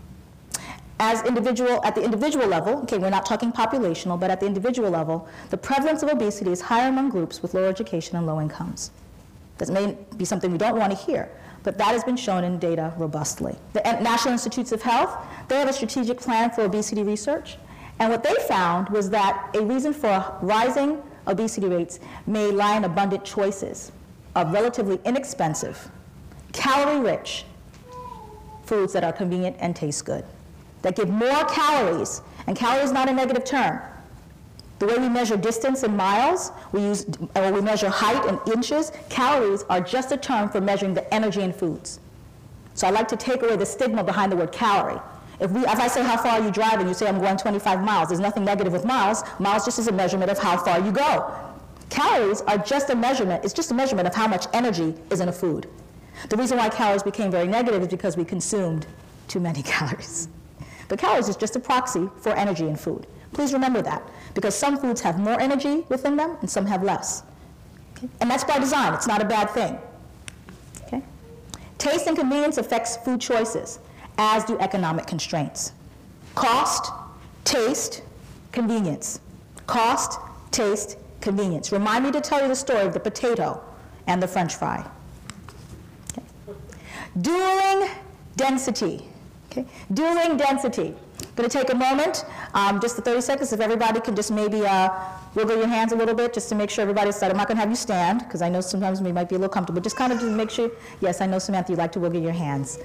As individual, at the individual level, okay, we're not talking populational, but at the individual level, the prevalence of obesity is higher among groups with lower education and low incomes. That may be something we don't want to hear, but that has been shown in data robustly. The National Institutes of Health, they have a strategic plan for obesity research, and what they found was that a reason for rising obesity rates may lie in abundant choices of relatively inexpensive, calorie-rich foods that are convenient and taste good, that give more calories, and calories is not a negative term. The way we measure distance in miles, we use, or we measure height in inches, calories are just a term for measuring the energy in foods. So I like to take away the stigma behind the word calorie. If, we, if I say, how far are you driving? You say, I'm going twenty-five miles. There's nothing negative with miles. Miles just is a measurement of how far you go. Calories are just a measurement, it's just a measurement of how much energy is in a food. The reason why calories became very negative is because we consumed too many calories. But calories is just a proxy for energy in food. Please remember that, because some foods have more energy within them and some have less. Okay? And that's by design. It's not a bad thing. Okay? Taste and convenience affects food choices, as do economic constraints. Cost, taste, convenience. Cost, taste, convenience. Remind me to tell you the story of the potato and the French fry. Okay. Dueling density. Okay. Dueling density. I'm going to take a moment, um, just the thirty seconds, if everybody can just maybe uh, wiggle your hands a little bit, just to make sure everybody's set. I'm not going to have you stand, because I know sometimes we might be a little comfortable. Just kind of to make sure, yes, I know, Samantha, you like to wiggle your hands.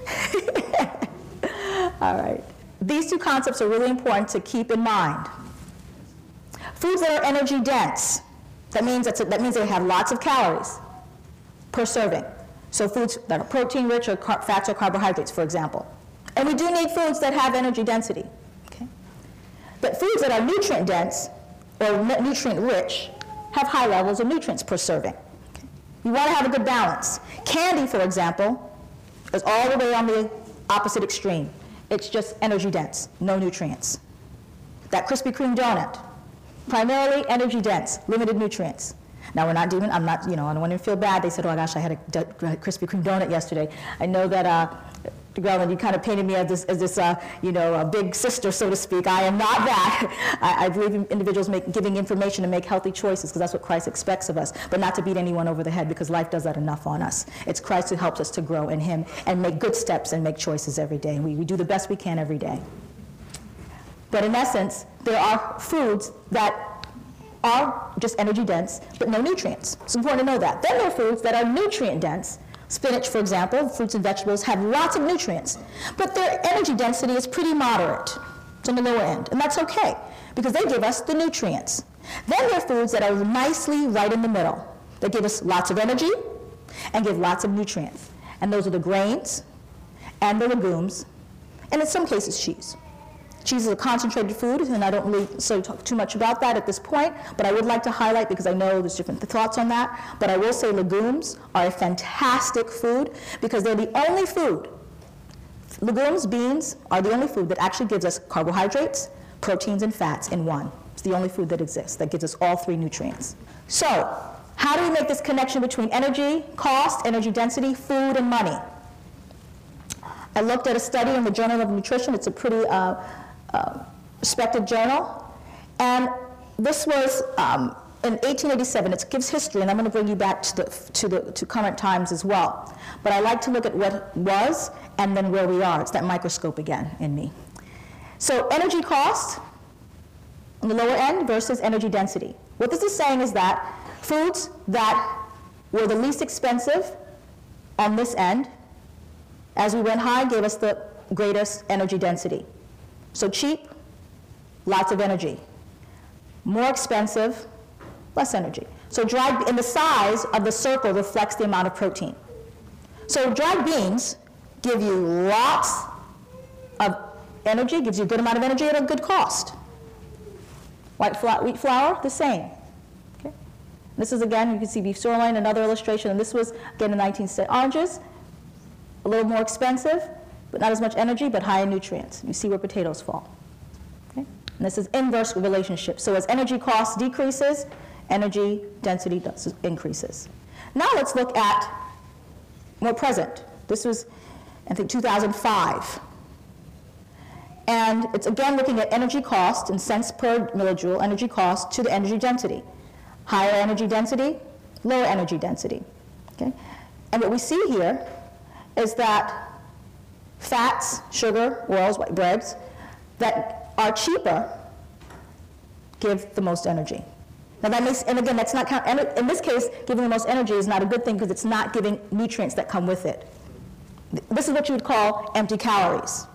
All right. These two concepts are really important to keep in mind. Foods that are energy dense, that means, that's a, that means they have lots of calories per serving. So foods that are protein rich or car fats or carbohydrates, for example. And we do need foods that have energy density. Okay? But foods that are nutrient dense or nutrient rich have high levels of nutrients per serving. Okay? You want to have a good balance. Candy, for example, is all the way on the opposite extreme. It's just energy dense, no nutrients. That Krispy Kreme donut, primarily energy dense, limited nutrients. Now we're not doing, I'm not, you know, I don't want to feel bad. They said, oh gosh, I had a Krispy Kreme donut yesterday. I know that, uh, Grellin, you kind of painted me as this, as this uh, you know, a big sister, so to speak. I am not that. I, I believe in individuals make, giving information to make healthy choices, because that's what Christ expects of us, but not to beat anyone over the head, because life does that enough on us. It's Christ who helps us to grow in him and make good steps and make choices every day. We, we do the best we can every day. But in essence, there are foods that are just energy dense, but no nutrients. It's important to know that. Then there are foods that are nutrient dense. Spinach, for example, fruits and vegetables have lots of nutrients, but their energy density is pretty moderate. It's on the lower end, and that's okay, because they give us the nutrients. Then there are foods that are nicely right in the middle. They give us lots of energy and give lots of nutrients, and those are the grains and the legumes, and in some cases, cheese. Cheese is a concentrated food, and I don't really so talk too much about that at this point, but I would like to highlight, because I know there's different thoughts on that, but I will say legumes are a fantastic food, because they're the only food, legumes, beans, are the only food that actually gives us carbohydrates, proteins, and fats in one. It's the only food that exists that gives us all three nutrients. So, how do we make this connection between energy, cost, energy density, food, and money? I looked at a study in the Journal of Nutrition. It's a pretty uh, Uh, respected journal, and this was um, in eighteen eighty-seven. It gives history, and I'm going to bring you back to the, to the to current times as well. But I like to look at what was and then where we are. It's that microscope again in me. So energy cost on the lower end versus energy density. What this is saying is that foods that were the least expensive on this end, as we went high, gave us the greatest energy density. So cheap, lots of energy. More expensive, less energy. So dried, and the size of the circle reflects the amount of protein. So dried beans give you lots of energy, gives you a good amount of energy at a good cost. White fla wheat flour, the same. Okay. This is, again, you can see beef sirloin, another illustration, and this was, again, the nineteen sixties. Oranges, a little more expensive, but not as much energy, but high in nutrients. You see where potatoes fall. Okay. And this is inverse relationship. So as energy cost decreases, energy density does, increases. Now let's look at more present. This was, I think, two thousand five. And it's again looking at energy cost in cents per millijoule, energy cost to the energy density. Higher energy density, lower energy density. Okay? And what we see here is that fats, sugar, oils, white breads that are cheaper give the most energy. Now that makes, and again, that's not count, in this case, giving the most energy is not a good thing because it's not giving nutrients that come with it. This is what you would call empty calories.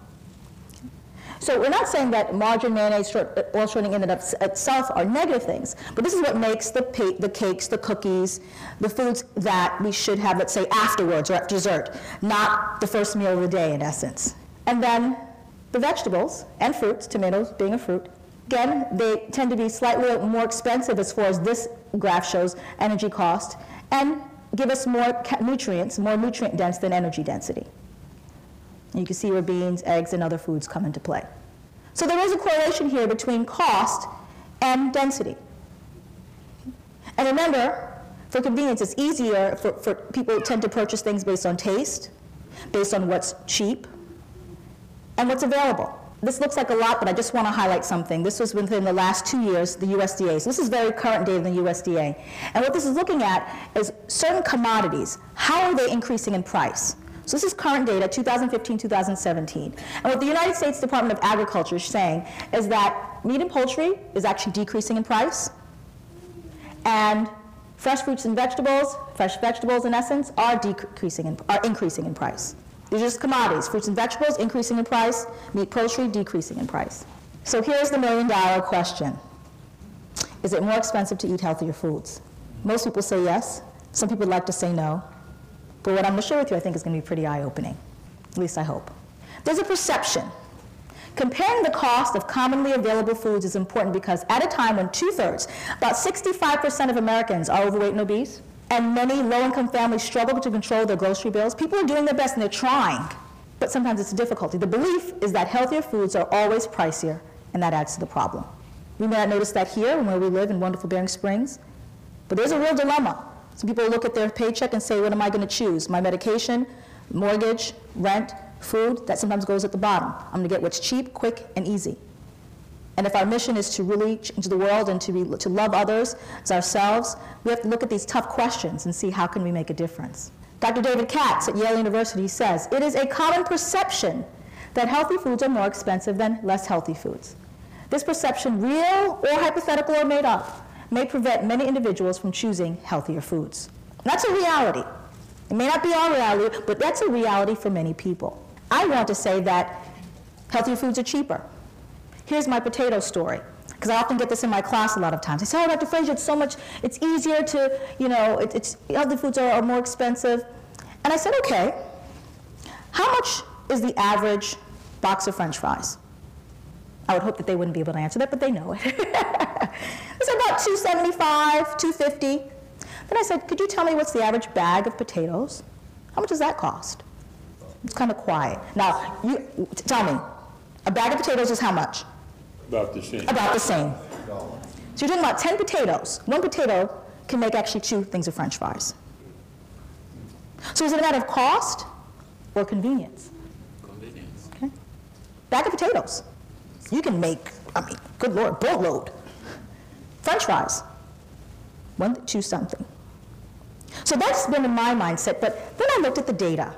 So we're not saying that margarine, mayonnaise, short, oil shortening in and of itself are negative things, but this is what makes the, the cakes, the cookies, the foods that we should have, let's say, afterwards or at dessert, not the first meal of the day, in essence. And then the vegetables and fruits, tomatoes being a fruit, again, they tend to be slightly more expensive as far as this graph shows energy cost, and give us more nutrients, more nutrient dense than energy density. And you can see where beans, eggs, and other foods come into play. So there is a correlation here between cost and density. And remember, for convenience, it's easier for, for people who tend to purchase things based on taste, based on what's cheap, and what's available. This looks like a lot, but I just want to highlight something. This was within the last two years, the U S D A. So this is very current data in the U S D A. And what this is looking at is certain commodities. How are they increasing in price? So this is current data, two thousand fifteen, two thousand seventeen. And what the United States Department of Agriculture is saying is that meat and poultry is actually decreasing in price, and fresh fruits and vegetables, fresh vegetables in essence, are decreasing in, are increasing in price. These are just commodities. Fruits and vegetables increasing in price, meat, poultry decreasing in price. So here's the million dollar question. Is it more expensive to eat healthier foods? Most people say yes. Some people would like to say no. But what I'm going to share with you, I think, is going to be pretty eye-opening. At least I hope. There's a perception. Comparing the cost of commonly available foods is important because at a time when two-thirds, about sixty-five percent of Americans are overweight and obese, and many low-income families struggle to control their grocery bills, people are doing their best and they're trying. But sometimes it's a difficulty. The belief is that healthier foods are always pricier, and that adds to the problem. We may not notice that here where we live in wonderful Bering Springs, but there's a real dilemma. Some people look at their paycheck and say, what am I going to choose? My medication, mortgage, rent, food? That sometimes goes at the bottom. I'm going to get what's cheap, quick, and easy. And if our mission is to really change the world and to, be, to love others as ourselves, we have to look at these tough questions and see how can we make a difference. Doctor David Katz at Yale University says, it is a common perception that healthy foods are more expensive than less healthy foods. This perception, real or hypothetical or made up, may prevent many individuals from choosing healthier foods. That's a reality. It may not be our reality, but that's a reality for many people. I want to say that healthier foods are cheaper. Here's my potato story, because I often get this in my class a lot of times. They say, oh, Doctor Fraser, it's so much, it's easier to, you know, it, it's, healthy foods are, are more expensive. And I said, okay, how much is the average box of French fries? I would hope that they wouldn't be able to answer that, but they know it. It's about two seventy-five, two fifty. Then I said, could you tell me what's the average bag of potatoes? How much does that cost? It's kind of quiet. Now, you tell me, a bag of potatoes is how much? About the same. About the same. So you're talking about ten potatoes. One potato can make actually two things of French fries. So is it a matter of cost or convenience? Convenience. Okay. Bag of potatoes. You can make, I mean, good Lord, boatload. French fries, one, two something. So that's been in my mindset, but then I looked at the data.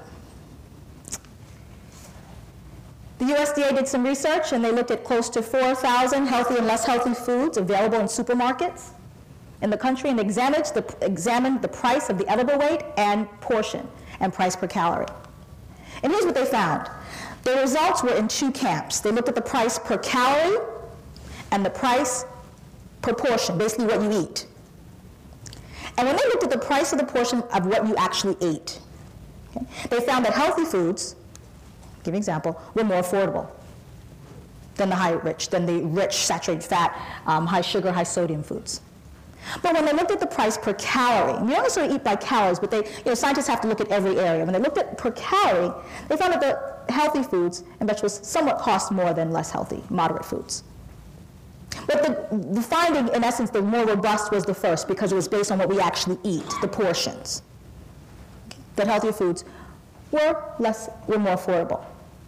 The U S D A did some research, and they looked at close to four thousand healthy and less healthy foods available in supermarkets in the country, and examined the, examined the price of the edible weight and portion and price per calorie. And here's what they found. The results were in two camps. They looked at the price per calorie and the price per portion, basically what you eat. And when they looked at the price of the portion of what you actually ate, okay, they found that healthy foods, give an example, were more affordable than the high rich, than the rich, saturated fat, um, high sugar, high sodium foods. But when they looked at the price per calorie, and we don't necessarily eat by calories, but they, you know, scientists have to look at every area. When they looked at per calorie, they found that the healthy foods and vegetables somewhat cost more than less healthy, moderate foods. But the, the finding, in essence, the more robust was the first, because it was based on what we actually eat, the portions. That healthier foods were less, were more affordable.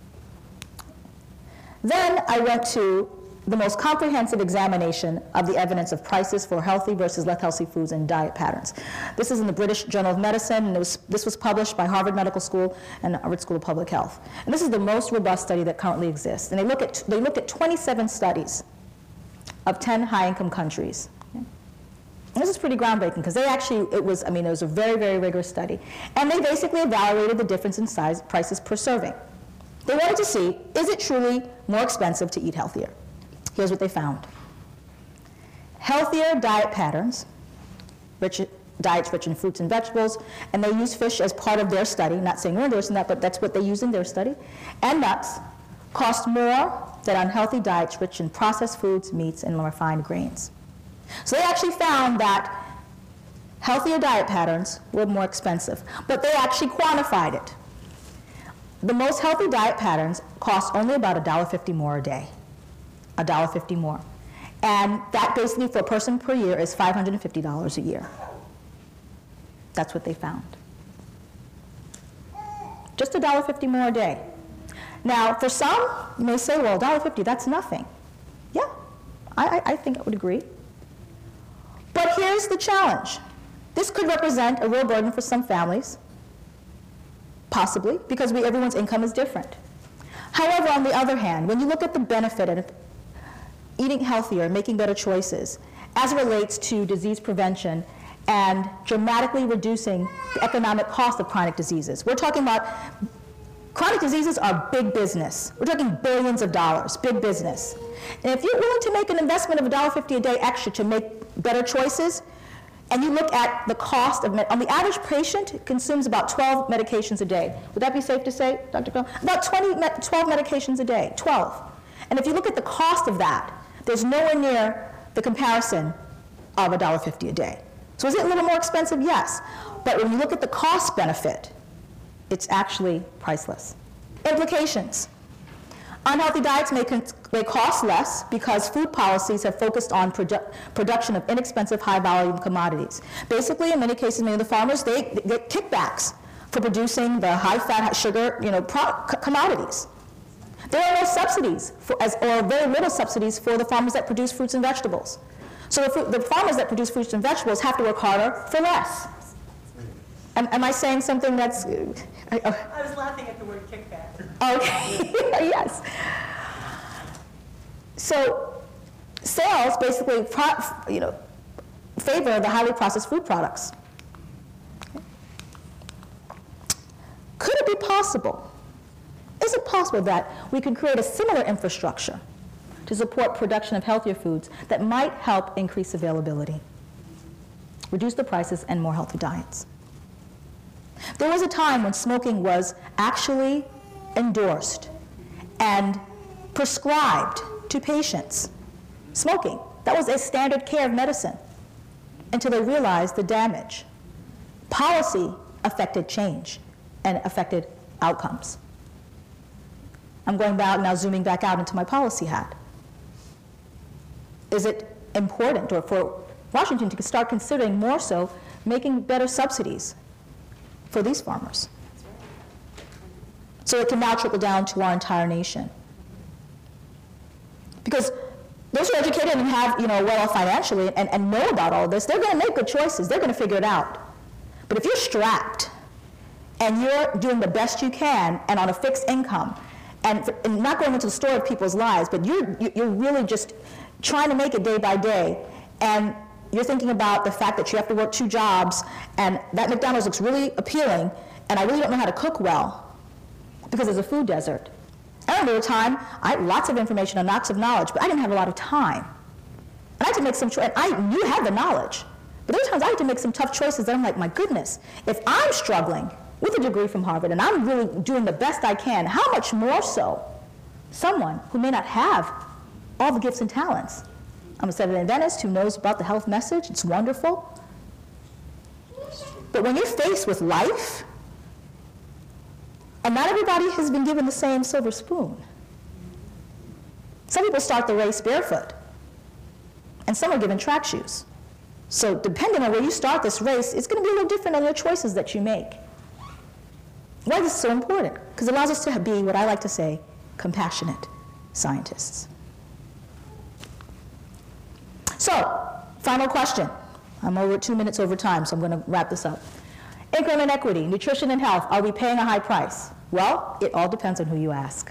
Then I went to the most comprehensive examination of the evidence of prices for healthy versus less healthy foods and diet patterns. This is in the British Journal of Medicine, and it was, this was published by Harvard Medical School and Harvard School of Public Health. And this is the most robust study that currently exists. And they, look at, they looked at twenty-seven studies of ten high-income countries. And this is pretty groundbreaking, because they actually, it was, I mean, it was a very, very rigorous study. And they basically evaluated the difference in size prices per serving. They wanted to see, is it truly more expensive to eat healthier? Here's what they found. Healthier diet patterns, rich, diets rich in fruits and vegetables, and they use fish as part of their study, not saying we're endorsing that, but that's what they use in their study, and nuts, cost more than unhealthy diets rich in processed foods, meats, and refined grains. So they actually found that healthier diet patterns were more expensive, but they actually quantified it. The most healthy diet patterns cost only about one dollar fifty more a day. one dollar fifty more. And that basically for a person per year is five hundred fifty dollars a year. That's what they found. Just one dollar fifty more a day. Now, for some, you may say, well, one dollar fifty, that's nothing. Yeah, I, I think I would agree. But here's the challenge. This could represent a real burden for some families, possibly, because we, everyone's income is different. However, on the other hand, when you look at the benefit of eating healthier, making better choices, as it relates to disease prevention and dramatically reducing the economic cost of chronic diseases. We're talking about, chronic diseases are big business. We're talking billions of dollars, big business. And if you're willing to make an investment of one dollar fifty a day extra to make better choices, and you look at the cost of, on the average patient consumes about twelve medications a day. Would that be safe to say, Doctor Cohen? About twenty, twelve medications a day, twelve. And if you look at the cost of that, there's nowhere near the comparison of one dollar fifty a day. So is it a little more expensive? Yes. But when you look at the cost benefit, it's actually priceless. Implications. Unhealthy diets may, may cost less because food policies have focused on produ production of inexpensive, high-volume commodities. Basically, in many cases, many of the farmers, they, they get kickbacks for producing the high-fat, high-sugar, you know, commodities. There are no subsidies, for, as, or very little subsidies for the farmers that produce fruits and vegetables. So the, the farmers that produce fruits and vegetables have to work harder for less. Am, am I saying something that's... Uh, uh, I was laughing at the word kickback. Okay, yes. So sales basically pro, you know, favor the highly processed food products. Could it be possible? Is it possible that we could create a similar infrastructure to support production of healthier foods that might help increase availability, reduce the prices, and more healthy diets? There was a time when smoking was actually endorsed and prescribed to patients. Smoking, that was a standard care of medicine until they realized the damage. Policy affected change and affected outcomes. I'm going back now, zooming back out into my policy hat. Is it important, or for Washington to start considering more so making better subsidies for these farmers, so it can now trickle down to our entire nation? Because Those who are educated and have, you know, well off financially and, and know about all this, they're going to make good choices. They're going to figure it out. But if you're strapped and you're doing the best you can and on a fixed income, and, for, and not going into the story of people's lives, but you're, you're really just trying to make it day by day, and you're thinking about the fact that you have to work two jobs, and that McDonald's looks really appealing, and I really don't know how to cook well because there's a food desert. I remember a time, I had lots of information and lots of knowledge, but I didn't have a lot of time. And I had to make some choices. I knew I had the knowledge, but there were times I had to make some tough choices that I'm like, my goodness, if I'm struggling with a degree from Harvard and I'm really doing the best I can, how much more so someone who may not have all the gifts and talents? I'm a Seventh-day Adventist who knows about the health message. It's wonderful. But when you're faced with life, and not everybody has been given the same silver spoon. Some people start the race barefoot, and some are given track shoes. So depending on where you start this race, it's going to be a little different on your choices that you make. Why is this so important? Because it allows us to be, what I like to say, compassionate scientists. So, final question. I'm over two minutes over time, so I'm going to wrap this up. Income inequity, nutrition and health, are we paying a high price? Well, it all depends on who you ask.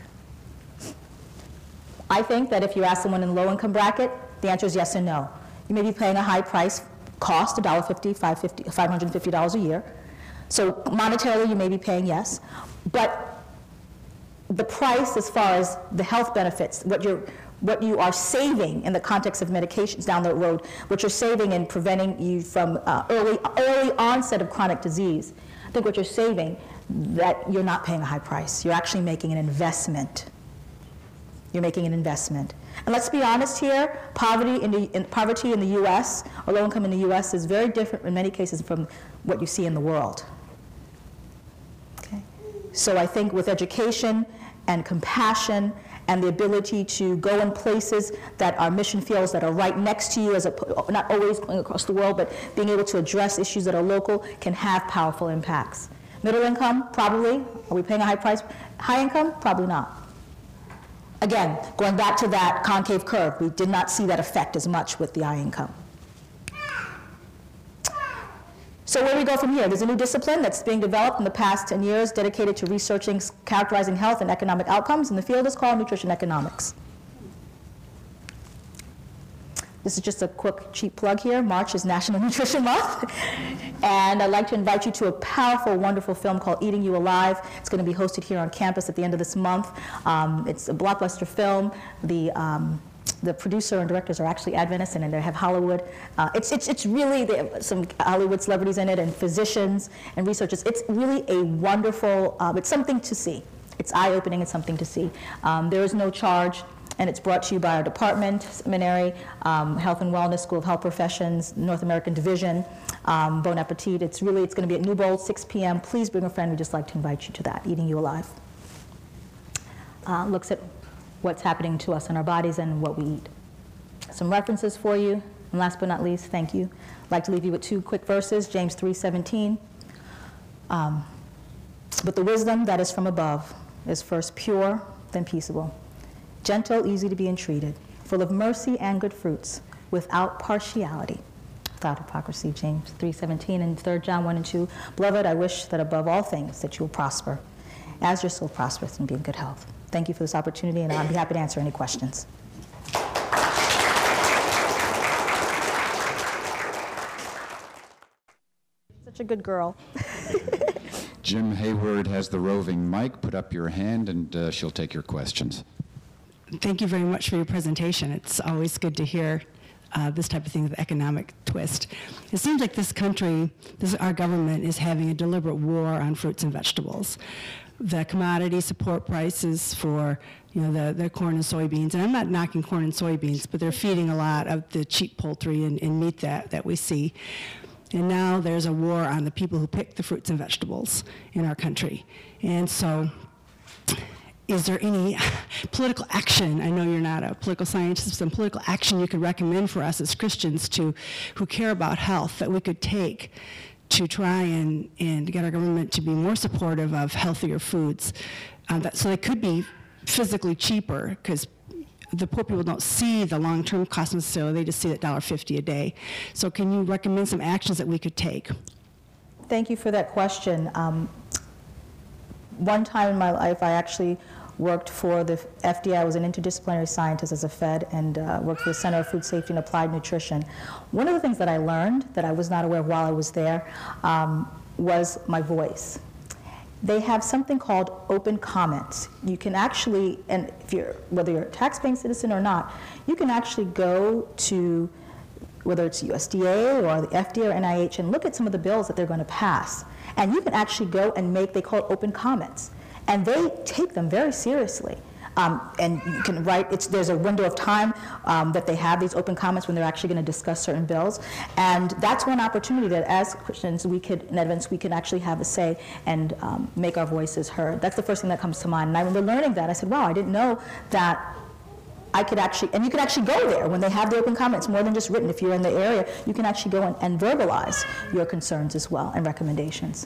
I think that if you ask someone in the low-income bracket, the answer is yes and no. You may be paying a high price, cost one dollar fifty, five hundred fifty dollars a year. So monetarily, you may be paying yes. But the price as far as the health benefits, what you're what you are saving in the context of medications down the road, what you're saving in preventing you from uh, early, early onset of chronic disease, I think what you're saving, that you're not paying a high price. You're actually making an investment. You're making an investment. And let's be honest here, poverty in the, in, poverty in the U S, or low income in the U S, is very different in many cases from what you see in the world. Okay? So I think with education and compassion and the ability to go in places that are mission fields that are right next to you, as a, not always going across the world, but being able to address issues that are local, can have powerful impacts. Middle income, probably. Are we paying a high price? High income, probably not. Again, going back to that concave curve, we did not see that effect as much with the high income. So where do we go from here? There's a new discipline that's being developed in the past ten years dedicated to researching, characterizing health and economic outcomes, and the field is called nutrition economics. This is just a quick, cheap plug here. March is National Nutrition Month. And I'd like to invite you to a powerful, wonderful film called Eating You Alive. It's going to be hosted here on campus at the end of this month. Um, it's a blockbuster film. The um, The producer and directors are actually Adventists, and they have Hollywood. Uh, it's, it's, it's really, they have some Hollywood celebrities in it, and physicians and researchers. It's really a wonderful, uh, it's something to see. It's eye-opening, it's something to see. Um, there is no charge, and it's brought to you by our department, seminary, um, Health and Wellness, School of Health Professions, North American Division, um, Bon Appetit. It's really, it's going to be at Newbold, six p m Please bring a friend. We'd just like to invite you to that, Eating You Alive. Uh, looks at what's happening to us in our bodies and what we eat. Some references for you, and last but not least, thank you. I'd like to leave you with two quick verses, James three seventeen. Um, but the wisdom that is from above is first pure, then peaceable, gentle, easy to be entreated, full of mercy and good fruits, without partiality, without hypocrisy, James three seventeen, and Third John one and two. Beloved, I wish that above all things that you will prosper, as your soul prospers, and be in good health. Thank you for this opportunity, and I'll be happy to answer any questions. Such a good girl. Jim Hayward has the roving mic. Put up your hand, and uh, she'll take your questions. Thank you very much for your presentation. It's always good to hear uh, this type of thing with economic twist. It seems like this country, this, our government is having a deliberate war on fruits and vegetables. The commodity support prices for, you know, the, the corn and soybeans, and I'm not knocking corn and soybeans, but they're feeding a lot of the cheap poultry and, and meat that, that we see. And now there's a war on the people who pick the fruits and vegetables in our country. And so, is there any political action? I know you're not a political scientist, some political action you could recommend for us as Christians to, who care about health, that we could take to try and, and get our government to be more supportive of healthier foods, um, that, so they could be physically cheaper, because the poor people don't see the long-term cost necessarily, they just see that one dollar fifty a day. So can you recommend some actions that we could take? Thank you for that question. Um, one time in my life, I actually worked for the F D A. I was an interdisciplinary scientist as a Fed and uh, worked for the Center of Food Safety and Applied Nutrition. One of the things that I learned that I was not aware of while I was there um, was my voice. They have something called open comments. You can actually, and if you're, whether you're a taxpaying citizen or not, you can actually go to, whether it's U S D A or the F D A or N I H, and look at some of the bills that they're going to pass. And you can actually go and make, they call it open comments. And they take them very seriously. Um, and you can write, it's, there's a window of time um, that they have these open comments when they're actually going to discuss certain bills. And that's one opportunity that as Christians, we could, in evidence, we can actually have a say and um, make our voices heard. That's the first thing that comes to mind. And I remember learning that. I said, wow, I didn't know that I could actually, and you could actually go there when they have the open comments, more than just written. If you're in the area, you can actually go and, and verbalize your concerns as well and recommendations.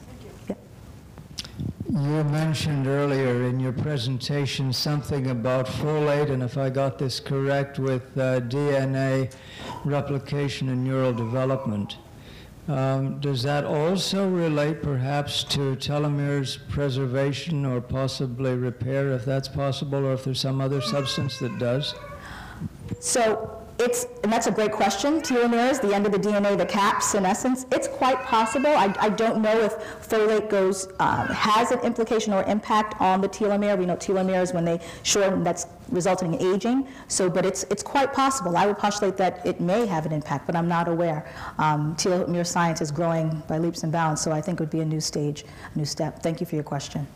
You mentioned earlier in your presentation something about folate, and if I got this correct, with uh, D N A replication and neural development. Um, does that also relate perhaps to telomeres preservation or possibly repair, if that's possible, or if there's some other substance that does? So it's, and that's a great question, telomeres, the end of the D N A, the caps, in essence. It's quite possible. I, I don't know if folate goes, um, has an implication or impact on the telomere. We know telomeres, when they shorten, that's resulting in aging. So, but it's, it's quite possible. I would postulate that it may have an impact, but I'm not aware. Um, telomere science is growing by leaps and bounds, so I think it would be a new stage, a new step. Thank you for your question.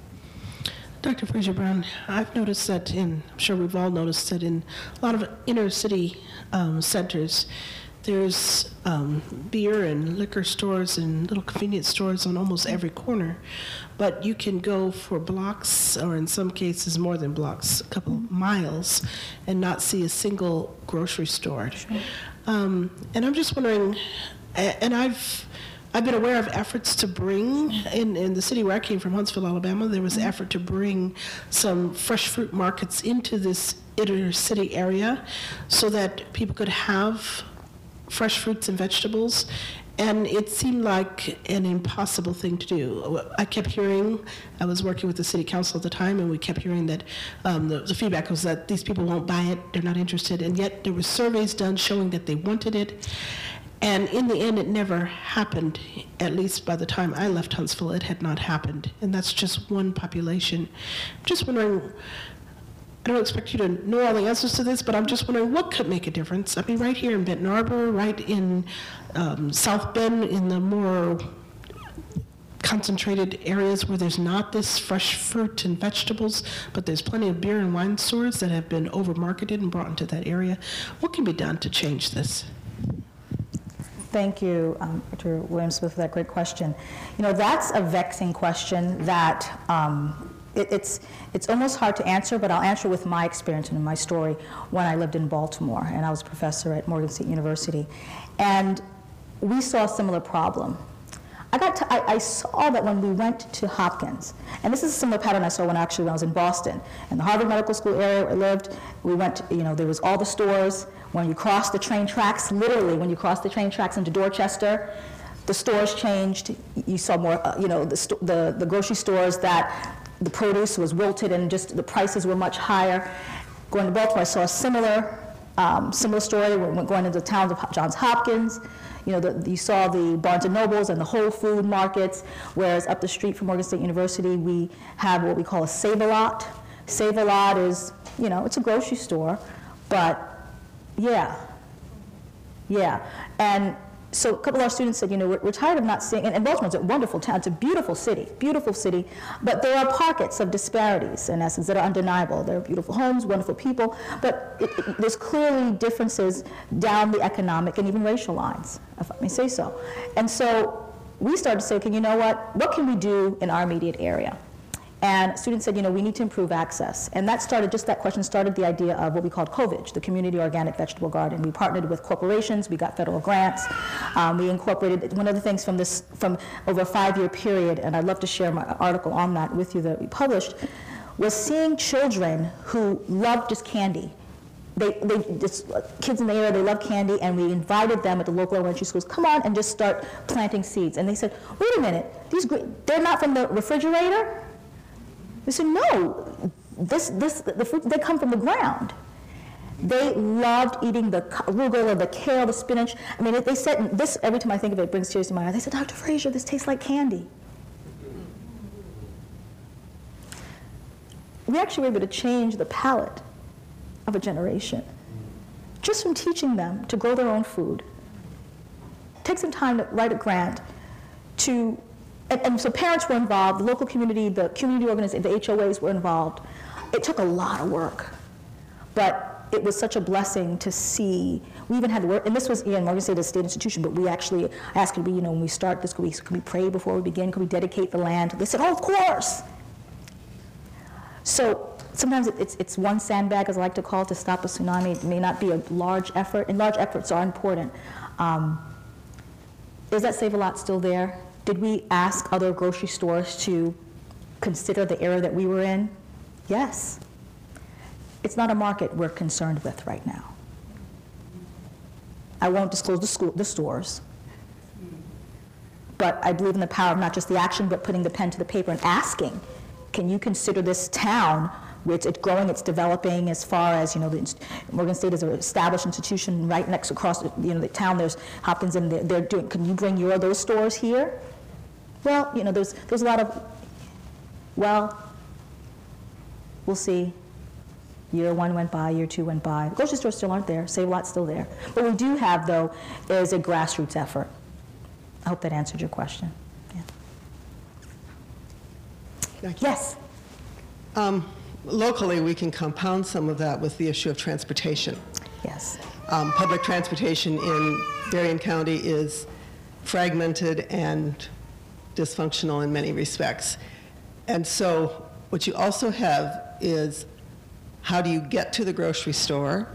Doctor Fraser Brown, I've noticed that in, I'm sure we've all noticed that in a lot of inner city um, centers, there's um, beer and liquor stores and little convenience stores on almost every corner. But you can go for blocks, or in some cases more than blocks, a couple of miles, and not see a single grocery store. Sure. Um, and I'm just wondering, and I've, I've been aware of efforts to bring, in, in the city where I came from, Huntsville, Alabama, there was an effort to bring some fresh fruit markets into this inner city area so that people could have fresh fruits and vegetables. And it seemed like an impossible thing to do. I kept hearing, I was working with the city council at the time, and we kept hearing that um, the, the feedback was that these people won't buy it, they're not interested, and yet there were surveys done showing that they wanted it. And in the end, it never happened. At least by the time I left Huntsville, it had not happened. And that's just one population. I'm just wondering, I don't expect you to know all the answers to this, but I'm just wondering what could make a difference. I mean, right here in Benton Harbor, right in um, South Bend, in the more concentrated areas where there's not this fresh fruit and vegetables, but there's plenty of beer and wine stores that have been over-marketed and brought into that area. What can be done to change this? Thank you, um, Doctor Williams-Smith, for that great question. You know, that's a vexing question that um, it, it's, it's almost hard to answer, but I'll answer with my experience and my story when I lived in Baltimore, and I was a professor at Morgan State University. And we saw a similar problem. I, got to, I, I saw that when we went to Hopkins, and this is a similar pattern I saw when actually when I was in Boston. In the Harvard Medical School area where I lived, we went, to, you know, there was all the stores. When you cross the train tracks, literally when you cross the train tracks into Dorchester, the stores changed. You saw more, uh, you know, the, sto the, the grocery stores that the produce was wilted and just the prices were much higher. Going to Baltimore, I saw a similar, um, similar story when going into the towns of Johns Hopkins. You know, the, you saw the Barnes and Nobles and the Whole Food markets, whereas up the street from Morgan State University, we have what we call a Save-A-Lot. Save-A-Lot is, you know, it's a grocery store, but yeah, yeah. And so a couple of our students said, you know, we're, we're tired of not seeing, and, and Baltimore's a wonderful town, it's a beautiful city, beautiful city, but there are pockets of disparities, in essence, that are undeniable. There are beautiful homes, wonderful people, but it, it, there's clearly differences down the economic and even racial lines, if I may say so. And so we started to say, okay, you know what, what can we do in our immediate area? And students said, you know, we need to improve access. And that started, just that question started the idea of what we called COVIG, the Community Organic Vegetable Garden. We partnered with corporations, we got federal grants. Um, we incorporated, one of the things from this, from over a five-year period, and I'd love to share my article on that with you that we published, was seeing children who loved just candy they, they just, kids in the area, they love candy, and we invited them at the local elementary schools, come on and just start planting seeds. And they said, wait a minute, these, they're not from the refrigerator? We said, no, this, this, the fruit, they come from the ground. They loved eating the arugula, the kale, the spinach. I mean, they said, this, every time I think of it, it brings tears to my eyes. They said, Doctor Fraser, this tastes like candy. We actually were able to change the palate of a generation just from teaching them to grow their own food. Take some time to write a grant to, and, and so parents were involved, the local community, the community organizations, the H O As were involved. It took a lot of work, but it was such a blessing to see. We even had to work, and this was, again, Morgan State is a state institution, but we actually asked, could we, you know, when we start this, could we, could we pray before we begin? Could we dedicate the land? They said, oh, of course. So sometimes it's, it's one sandbag, as I like to call it, to stop a tsunami. It may not be a large effort, and large efforts are important. Um, is that Save-A-Lot still there? Did we ask other grocery stores to consider the area that we were in? Yes. It's not a market we're concerned with right now. I won't disclose the, school, the stores, but I believe in the power of not just the action, but putting the pen to the paper and asking, can you consider this town, which it's growing, it's developing as far as, you know, the, Morgan State is an established institution right next across, you know, the town, there's Hopkins, and they're, they're doing, can you bring your, those stores here? Well, you know, there's, there's a lot of, well, we'll see. Year one went by, year two went by. Grocery stores still aren't there, Save-A-Lot's still there. What we do have, though, is a grassroots effort. I hope that answered your question. Yeah. Yes? Um, locally, we can compound some of that with the issue of transportation. Yes. Um, public transportation in Darien County is fragmented and dysfunctional in many respects. And so what you also have is, how do you get to the grocery store?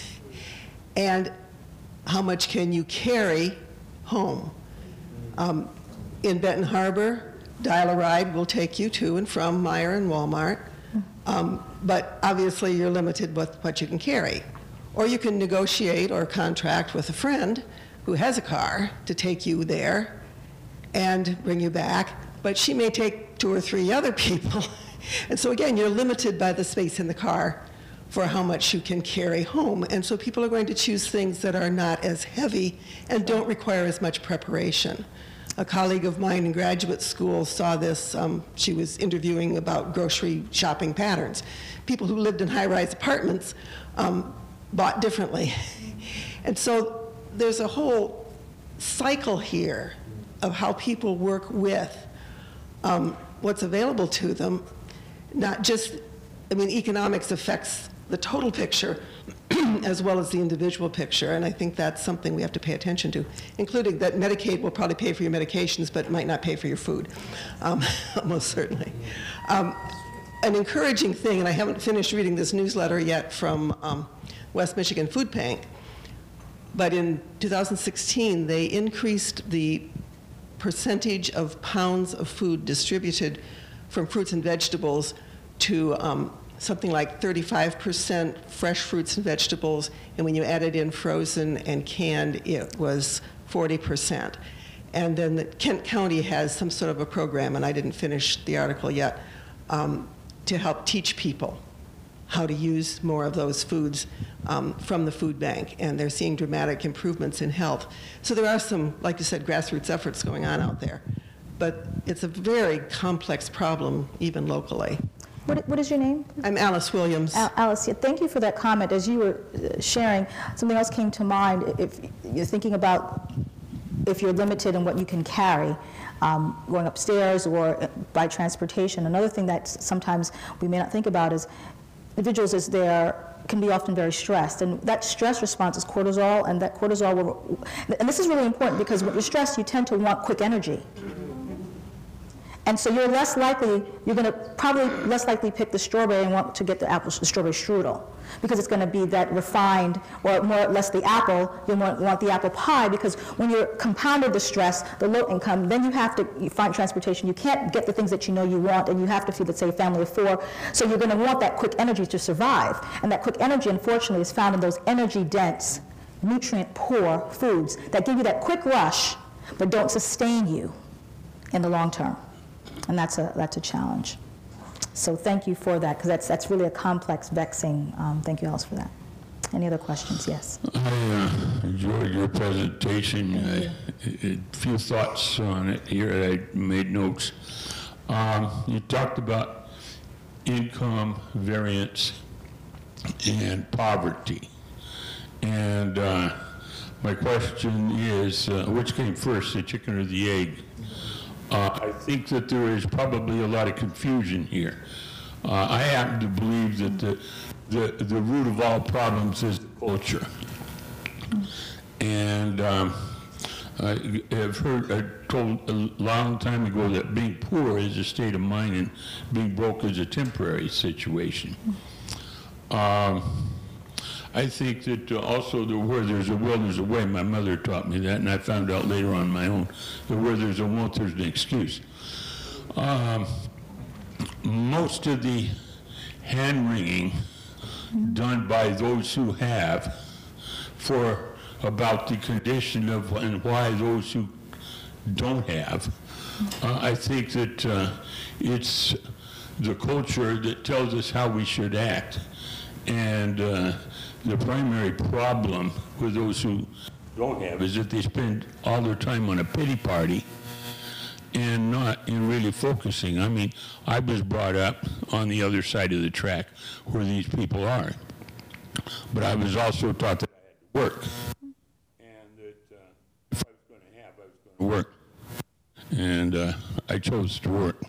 And how much can you carry home? Um, in Benton Harbor, Dial-A-Ride will take you to and from Meijer and Walmart, um, but obviously you're limited with what you can carry. Or you can negotiate or contract with a friend who has a car to take you there and bring you back, but she may take two or three other people. And so again, you're limited by the space in the car for how much you can carry home. And so people are going to choose things that are not as heavy and don't require as much preparation. A colleague of mine in graduate school saw this. Um, she was interviewing about grocery shopping patterns. People who lived in high-rise apartments um, bought differently. And so there's a whole cycle here of how people work with um, what's available to them. Not just, I mean, economics affects the total picture as well as the individual picture, and I think that's something we have to pay attention to, including that Medicaid will probably pay for your medications, but might not pay for your food, um, most certainly. Um, an encouraging thing, and I haven't finished reading this newsletter yet from um, West Michigan Food Bank, but in two thousand sixteen, they increased the percentage of pounds of food distributed from fruits and vegetables to um, something like thirty-five percent fresh fruits and vegetables, and when you added in frozen and canned, it was forty percent. And then the Kent County has some sort of a program, and I didn't finish the article yet, um, to help teach people how to use more of those foods um, from the food bank, and they're seeing dramatic improvements in health. So there are some, like you said, grassroots efforts going on out there. But it's a very complex problem, even locally. What, what is your name? I'm Alice Williams. Al Alice, yeah, thank you for that comment. As you were sharing, something else came to mind. If you're thinking about if you're limited in what you can carry, um, going upstairs or by transportation, another thing that sometimes we may not think about is individuals as they're can be often very stressed, and that stress response is cortisol, and that cortisol will, and this is really important because when you're stressed, you tend to want quick energy. And so you're less likely, you're going to probably less likely pick the strawberry and want to get the apple, the strawberry strudel, because it's going to be that refined, or more or less the apple, you want, want the apple pie, because when you're compounded the stress, the low income, then you have to you find transportation. You can't get the things that you know you want, and you have to feed, let's say, a family of four. So you're going to want that quick energy to survive. And that quick energy, unfortunately, is found in those energy-dense, nutrient-poor foods that give you that quick rush, but don't sustain you in the long term. And that's a, that's a challenge. So thank you for that, because that's, that's really a complex, vexing. Um, thank you, Alice, for that. Any other questions? Yes. I uh, enjoyed your presentation. A uh, few thoughts on it here. I made notes. Um, you talked about income variance and poverty. And uh, my question is, uh, which came first, the chicken or the egg? Uh, I think that there is probably a lot of confusion here. Uh, I happen to believe that the, the, the root of all problems is the culture. And um, I have heard, I told a long time ago that being poor is a state of mind and being broke is a temporary situation. Um, I think that uh, also the where there's a will, there's a way. My mother taught me that, and I found out later on my own that where there's a won't, there's an excuse. Um, most of the hand-wringing done by those who have for about the condition of and why those who don't have, uh, I think that uh, it's the culture that tells us how we should act. And uh, the primary problem with those who don't have is that they spend all their time on a pity party and not in really focusing. I mean, I was brought up on the other side of the track where these people are. But I was also taught that I had to work. And that uh, if I was going to have, I was going to work. And uh, I chose to work.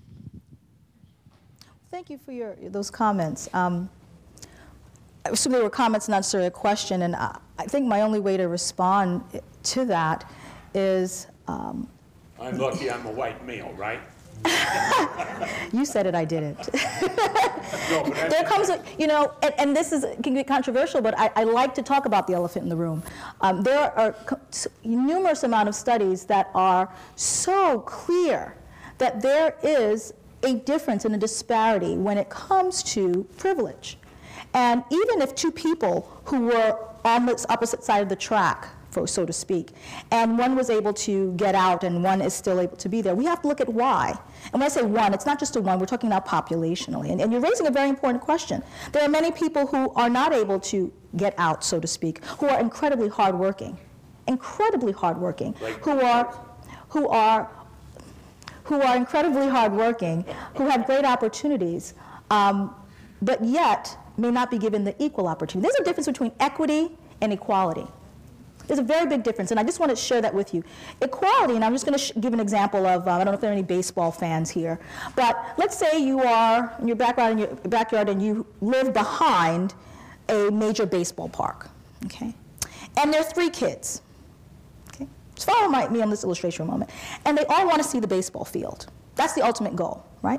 Thank you for your those comments. Um, I assume they were comments, not necessarily a question, and I, I think my only way to respond to that is... Um, I'm lucky I'm a white male, right? You said it, I didn't. No, but there comes a, you know, and, and this is can be controversial, but I, I like to talk about the elephant in the room. Um, there are numerous amount of studies that are so clear that there is a difference and a disparity when it comes to privilege. And even if two people who were on the opposite side of the track, for, so to speak, and one was able to get out and one is still able to be there, we have to look at why. And when I say one, it's not just a one, we're talking about populationally. And, and you're raising a very important question. There are many people who are not able to get out, so to speak, who are incredibly hardworking, incredibly hardworking, who are, who are, who are incredibly hardworking, who have great opportunities, um, but yet may not be given the equal opportunity. There's a difference between equity and equality. There's a very big difference, and I just want to share that with you. Equality, and I'm just going to give an example of, uh, I don't know if there are any baseball fans here, but let's say you are in your backyard, in your backyard and you live behind a major baseball park, okay? And there are three kids, okay? Just follow my, me on this illustration for a moment. And they all want to see the baseball field. That's the ultimate goal, right?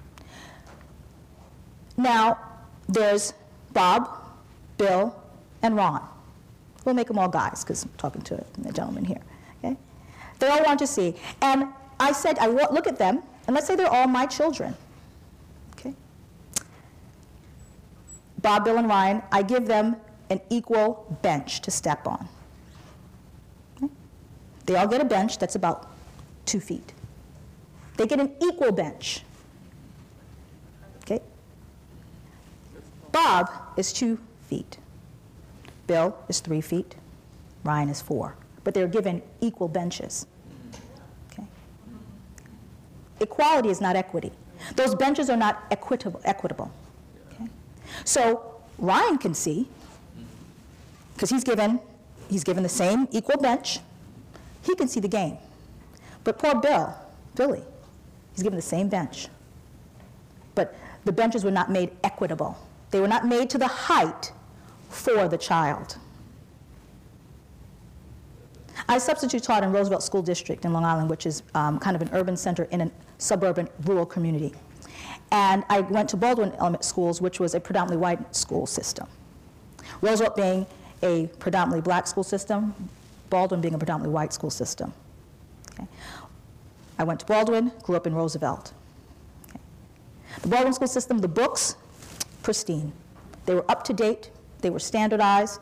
Now, there's Bob, Bill, and Ron. We'll make them all guys, because I'm talking to a gentleman here, okay? They all want to see. And I said, I look at them, and let's say they're all my children, okay? Bob, Bill, and Ryan, I give them an equal bench to step on. Okay? They all get a bench that's about two feet. They get an equal bench, okay? Bob is two feet. Bill is three feet. Ryan is four. But they're given equal benches. Okay? Equality is not equity. Those benches are not equitable. equitable. Okay? So Ryan can see, because he's given, he's given the same equal bench. He can see the game. But poor Bill, Billy, he's given the same bench. But the benches were not made equitable. They were not made to the height for the child. I substitute taught in Roosevelt School District in Long Island, which is um, kind of an urban center in a suburban rural community. And I went to Baldwin Element Schools, which was a predominantly white school system. Roosevelt being a predominantly black school system, Baldwin being a predominantly white school system. Okay. I went to Baldwin, grew up in Roosevelt. Okay. The Baldwin school system, the books, pristine. They were up to date, they were standardized,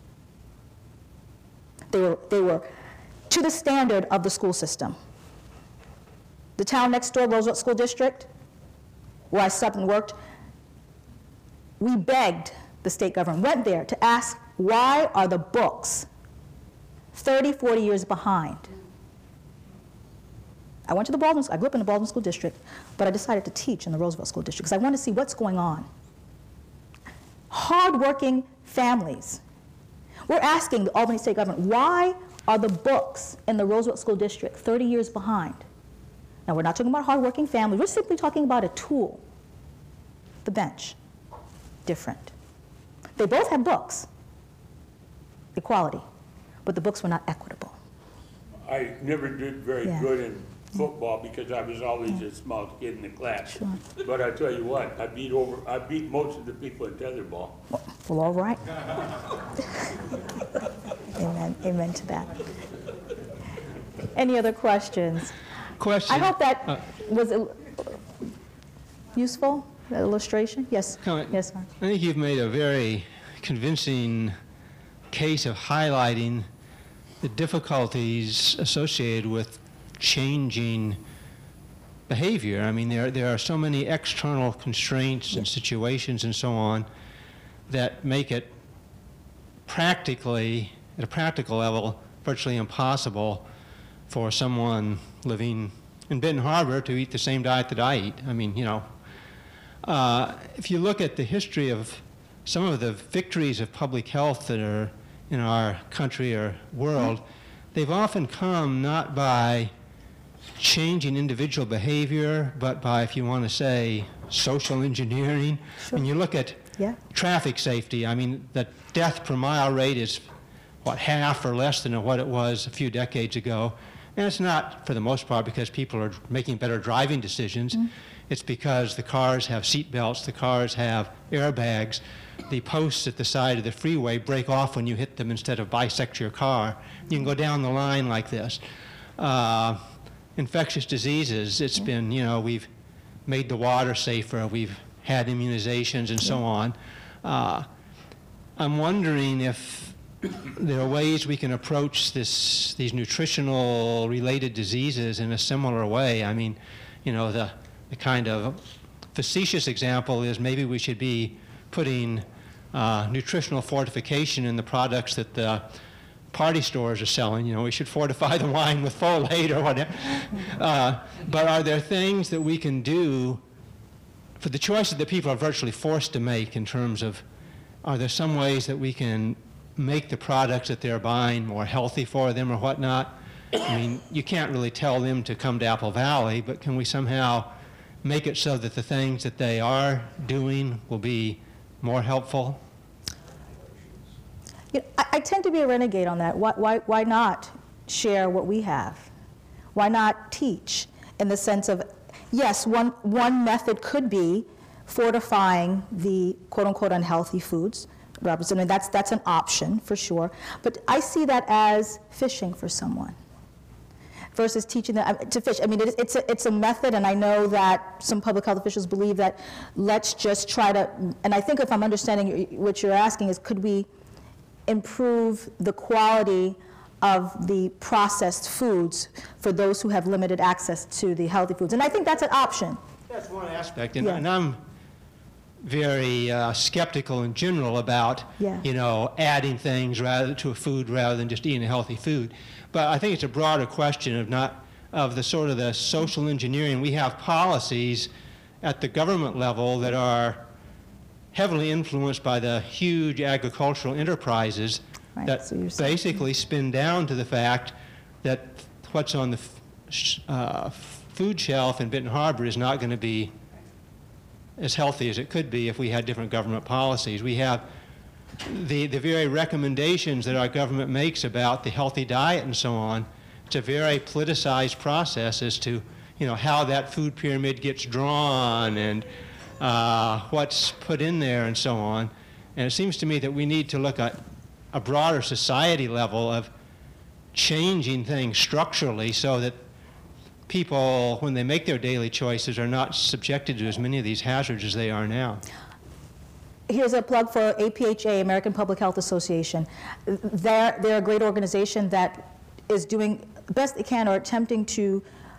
they were, they were to the standard of the school system. The town next door, Roosevelt School District, where I subbed and worked, we begged the state government, went there to ask, why are the books thirty, forty years behind? I went to the Baldwin, I grew up in the Baldwin School District, but I decided to teach in the Roosevelt School District because I wanted to see what's going on. Hardworking families. We're asking the Albany State Government, why are the books in the Roosevelt School District thirty years behind? Now, we're not talking about hardworking families. We're simply talking about a tool. The bench. Different. They both had books. Equality. But the books were not equitable. I never did very Yeah. good in football because I was always a small kid in the class. Sure. But I tell you what, I beat over, I beat most of the people in tetherball. Well, well, all right. Amen. Amen to that. Any other questions? Question. I hope that Uh, was il- useful, that illustration. Yes. Comment. Yes, sir. I think you've made a very convincing case of highlighting the difficulties associated with changing behavior. I mean, there, there are so many external constraints and situations and so on that make it practically, at a practical level, virtually impossible for someone living in Benton Harbor to eat the same diet that I eat. I mean, you know, uh, if you look at the history of some of the victories of public health that are in our country or world, they've often come not by changing individual behavior, but by, if you want to say, social engineering. Sure. When you look at Yeah. traffic safety, I mean, the death per mile rate is, what, half or less than what it was a few decades ago. And it's not, for the most part, because people are making better driving decisions. Mm. It's because the cars have seat belts, the cars have airbags, the posts at the side of the freeway break off when you hit them instead of bisect your car. You can go down the line like this. Uh, infectious diseases, it's yeah. been, you know, we've made the water safer, we've had immunizations and so on. Uh, I'm wondering if there are ways we can approach this, these nutritional related diseases in a similar way. I mean, you know, the, the kind of facetious example is maybe we should be putting uh, nutritional fortification in the products that the party stores are selling. You know, we should fortify the wine with folate or whatever. Uh, but are there things that we can do for the choices that people are virtually forced to make in terms of, are there some ways that we can make the products that they're buying more healthy for them or whatnot? I mean, you can't really tell them to come to Apple Valley, but can we somehow make it so that the things that they are doing will be more helpful? You know, I, I tend to be a renegade on that. Why, why, why not share what we have? Why not teach in the sense of, yes, one, one method could be fortifying the quote-unquote unhealthy foods. I mean, that's, that's an option for sure. But I see that as fishing for someone versus teaching them to fish. I mean, it, it's, a, it's a method, and I know that some public health officials believe that let's just try to, and I think if I'm understanding what you're asking is, could we improve the quality of the processed foods for those who have limited access to the healthy foods? And I think that's an option. That's one aspect, and, yeah. and I'm very uh, skeptical in general about, yeah. you know, adding things rather to a food rather than just eating a healthy food. But I think it's a broader question of not of the sort of the social engineering. We have policies at the government level that are heavily influenced by the huge agricultural enterprises right. that so basically spin down to the fact that what's on the f uh, food shelf in Benton Harbor is not going to be as healthy as it could be if we had different government policies. We have the, the very recommendations that our government makes about the healthy diet and so on, it's a very politicized process as to, you know, how that food pyramid gets drawn and uh, what's put in there and so on. And it seems to me that we need to look at a broader society level of changing things structurally so that people, when they make their daily choices, are not subjected to as many of these hazards as they are now. Here's a plug for A P H A, American Public Health Association. They're, they're a great organization that is doing the best they can or attempting to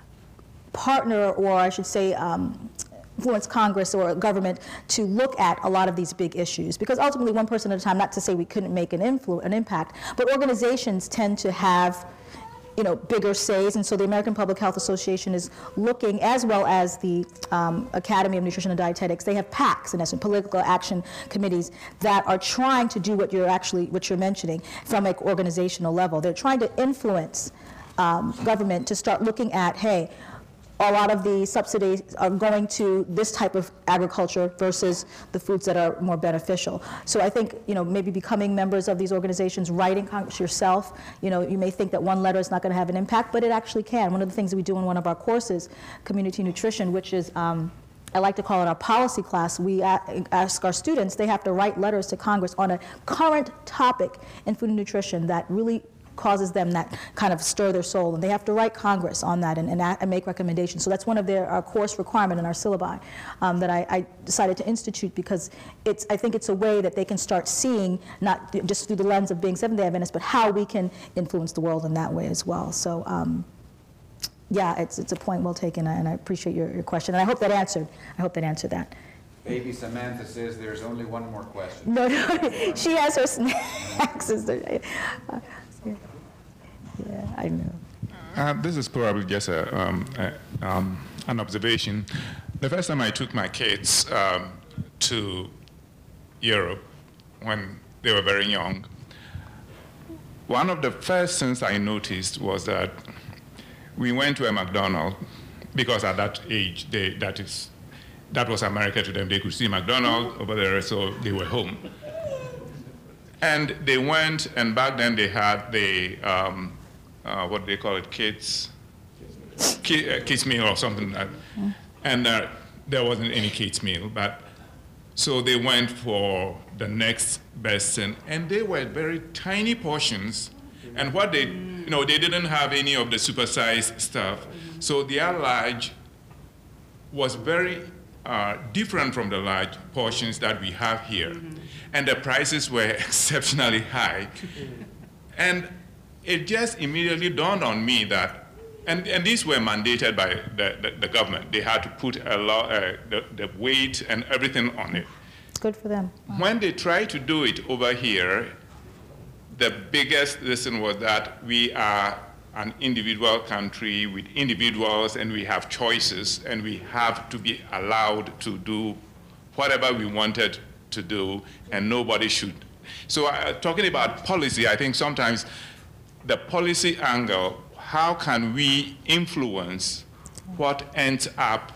partner, or I should say, um, influence Congress or government to look at a lot of these big issues. Because ultimately, one person at a time, not to say we couldn't make an, influ an impact, but organizations tend to have, you know, bigger says, and so the American Public Health Association is looking, as well as the um, Academy of Nutrition and Dietetics. They have PACs, in essence, political action committees, that are trying to do what you're actually, what you're mentioning from an organizational level. They're trying to influence um, government to start looking at, hey, a lot of the subsidies are going to this type of agriculture versus the foods that are more beneficial. So I think, you know, maybe becoming members of these organizations, writing Congress yourself, you know, you may think that one letter is not going to have an impact, but it actually can. One of the things that we do in one of our courses, Community Nutrition, which is, um, I like to call it our policy class, we ask our students, they have to write letters to Congress on a current topic in food and nutrition that really causes them that kind of stir their soul, and they have to write Congress on that and, and, and make recommendations. So that's one of their our course requirement in our syllabi um, that I, I decided to institute, because it's I think it's a way that they can start seeing, not th just through the lens of being Seventh-day Adventists, but how we can influence the world in that way as well. So um, yeah, it's it's a point well taken, and I appreciate your, your question, and I hope that answered. I hope that answered that. Baby Samantha says there's only one more question. No, no, she has her snacks. Yeah, I know. Uh, this is probably just a, um, a, um, an observation. The first time I took my kids um, to Europe when they were very young, one of the first things I noticed was that we went to a McDonald's, because at that age, they, that, is, that was America to them. They could see McDonald's over there, so they were home. And they went, and back then they had the, um, uh, what do they call it, kids, kids, uh, kids meal or something like that. And uh, there wasn't any kids meal, but so they went for the next best thing, and they were very tiny portions. And what they, you know, they didn't have any of the supersized stuff, so their large was very uh, different from the large portions that we have here. Mm-hmm. And the prices were exceptionally high. And it just immediately dawned on me that, and, and these were mandated by the, the, the government. They had to put a lot, uh, the, the weight and everything on it. Good for them. Wow. When they tried to do it over here, the biggest lesson was that we are an individual country with individuals, and we have choices, and we have to be allowed to do whatever we wanted to do, and nobody should. So uh, talking about policy, I think sometimes the policy angle, how can we influence what ends up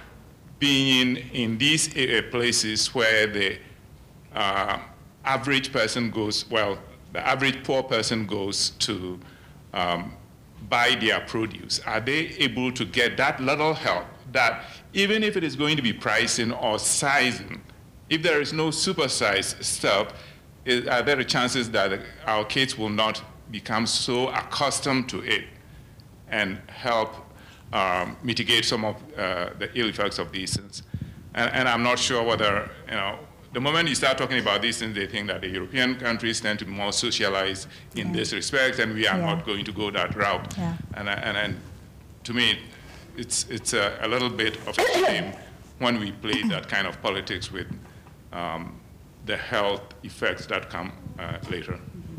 being in these uh, places where the uh, average person goes, well, the average poor person goes to um, buy their produce? Are they able to get that little help that even if it is going to be pricing or sizing, if there is no supersized stuff, is, are there chances that our kids will not become so accustomed to it and help um, mitigate some of uh, the ill effects of these things? And, and I'm not sure whether, you know, the moment you start talking about these things, they think that the European countries tend to be more socialized in yeah. this respect, and we are yeah. not going to go that route. Yeah. And, and, and to me, it's, it's a, a little bit of a shame when we play that kind of politics with um, the health effects that come uh, later.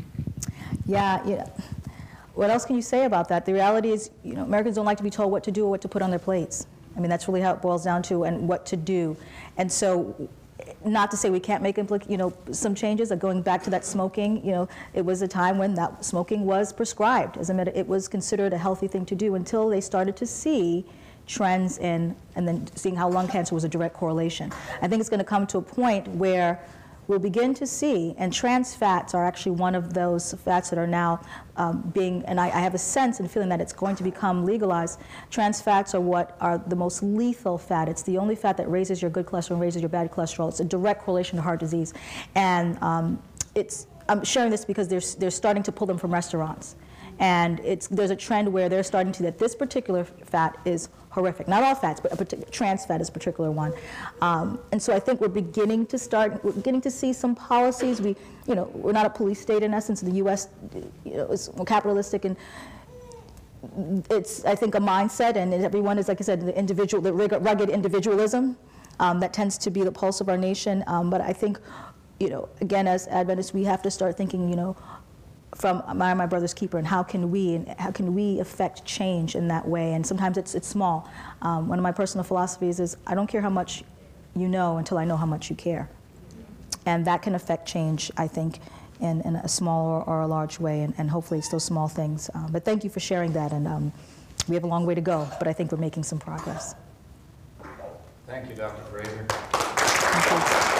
Yeah, yeah. What else can you say about that? The reality is, you know, Americans don't like to be told what to do or what to put on their plates. I mean, that's really how it boils down to, and what to do. And so, not to say we can't make, you know, some changes. Going back to that smoking, you know, it was a time when that smoking was prescribed. As a matter, it was considered a healthy thing to do until they started to see trends in, and then seeing how lung cancer was a direct correlation. I think it's going to come to a point where we'll begin to see, and trans fats are actually one of those fats that are now um, being, and I, I have a sense and feeling that it's going to become legalized. Trans fats are what are the most lethal fat. It's the only fat that raises your good cholesterol and raises your bad cholesterol. It's a direct correlation to heart disease. And um, it's, I'm sharing this because they're, they're starting to pull them from restaurants. And it's, there's a trend where they're starting to, that this particular fat is horrific. Not all fats, but a particular, trans fat is a particular one. Um, and so I think we're beginning to start, we're beginning to see some policies. We, you know, we're not a police state in essence. The U S, you know, is more capitalistic, and it's, I think, a mindset, and everyone is, like I said, the individual, the rugged individualism um, that tends to be the pulse of our nation. Um, but I think, you know, again, as Adventists, we have to start thinking, you know, from my, my brother's keeper, and how can we and how can we affect change in that way? And sometimes it's it's small. Um, one of my personal philosophies is I don't care how much you know until I know how much you care, and that can affect change, I think, in, in a small or, or a large way, and, and hopefully it's those small things. Um, but thank you for sharing that, and um, we have a long way to go, but I think we're making some progress. Thank you, Doctor Fraser. Thank you.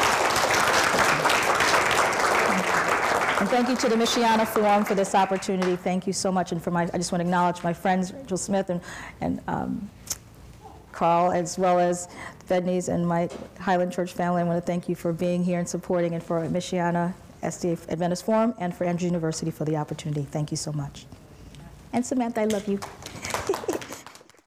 And thank you to the Michiana Forum for this opportunity. Thank you so much. And for my, I just want to acknowledge my friends, Rachel Smith and, and um, Carl, as well as Fedney's and my Highland Church family. I want to thank you for being here and supporting, and for Michiana S D A Adventist Forum, and for Andrews University for the opportunity. Thank you so much. And Samantha, I love you.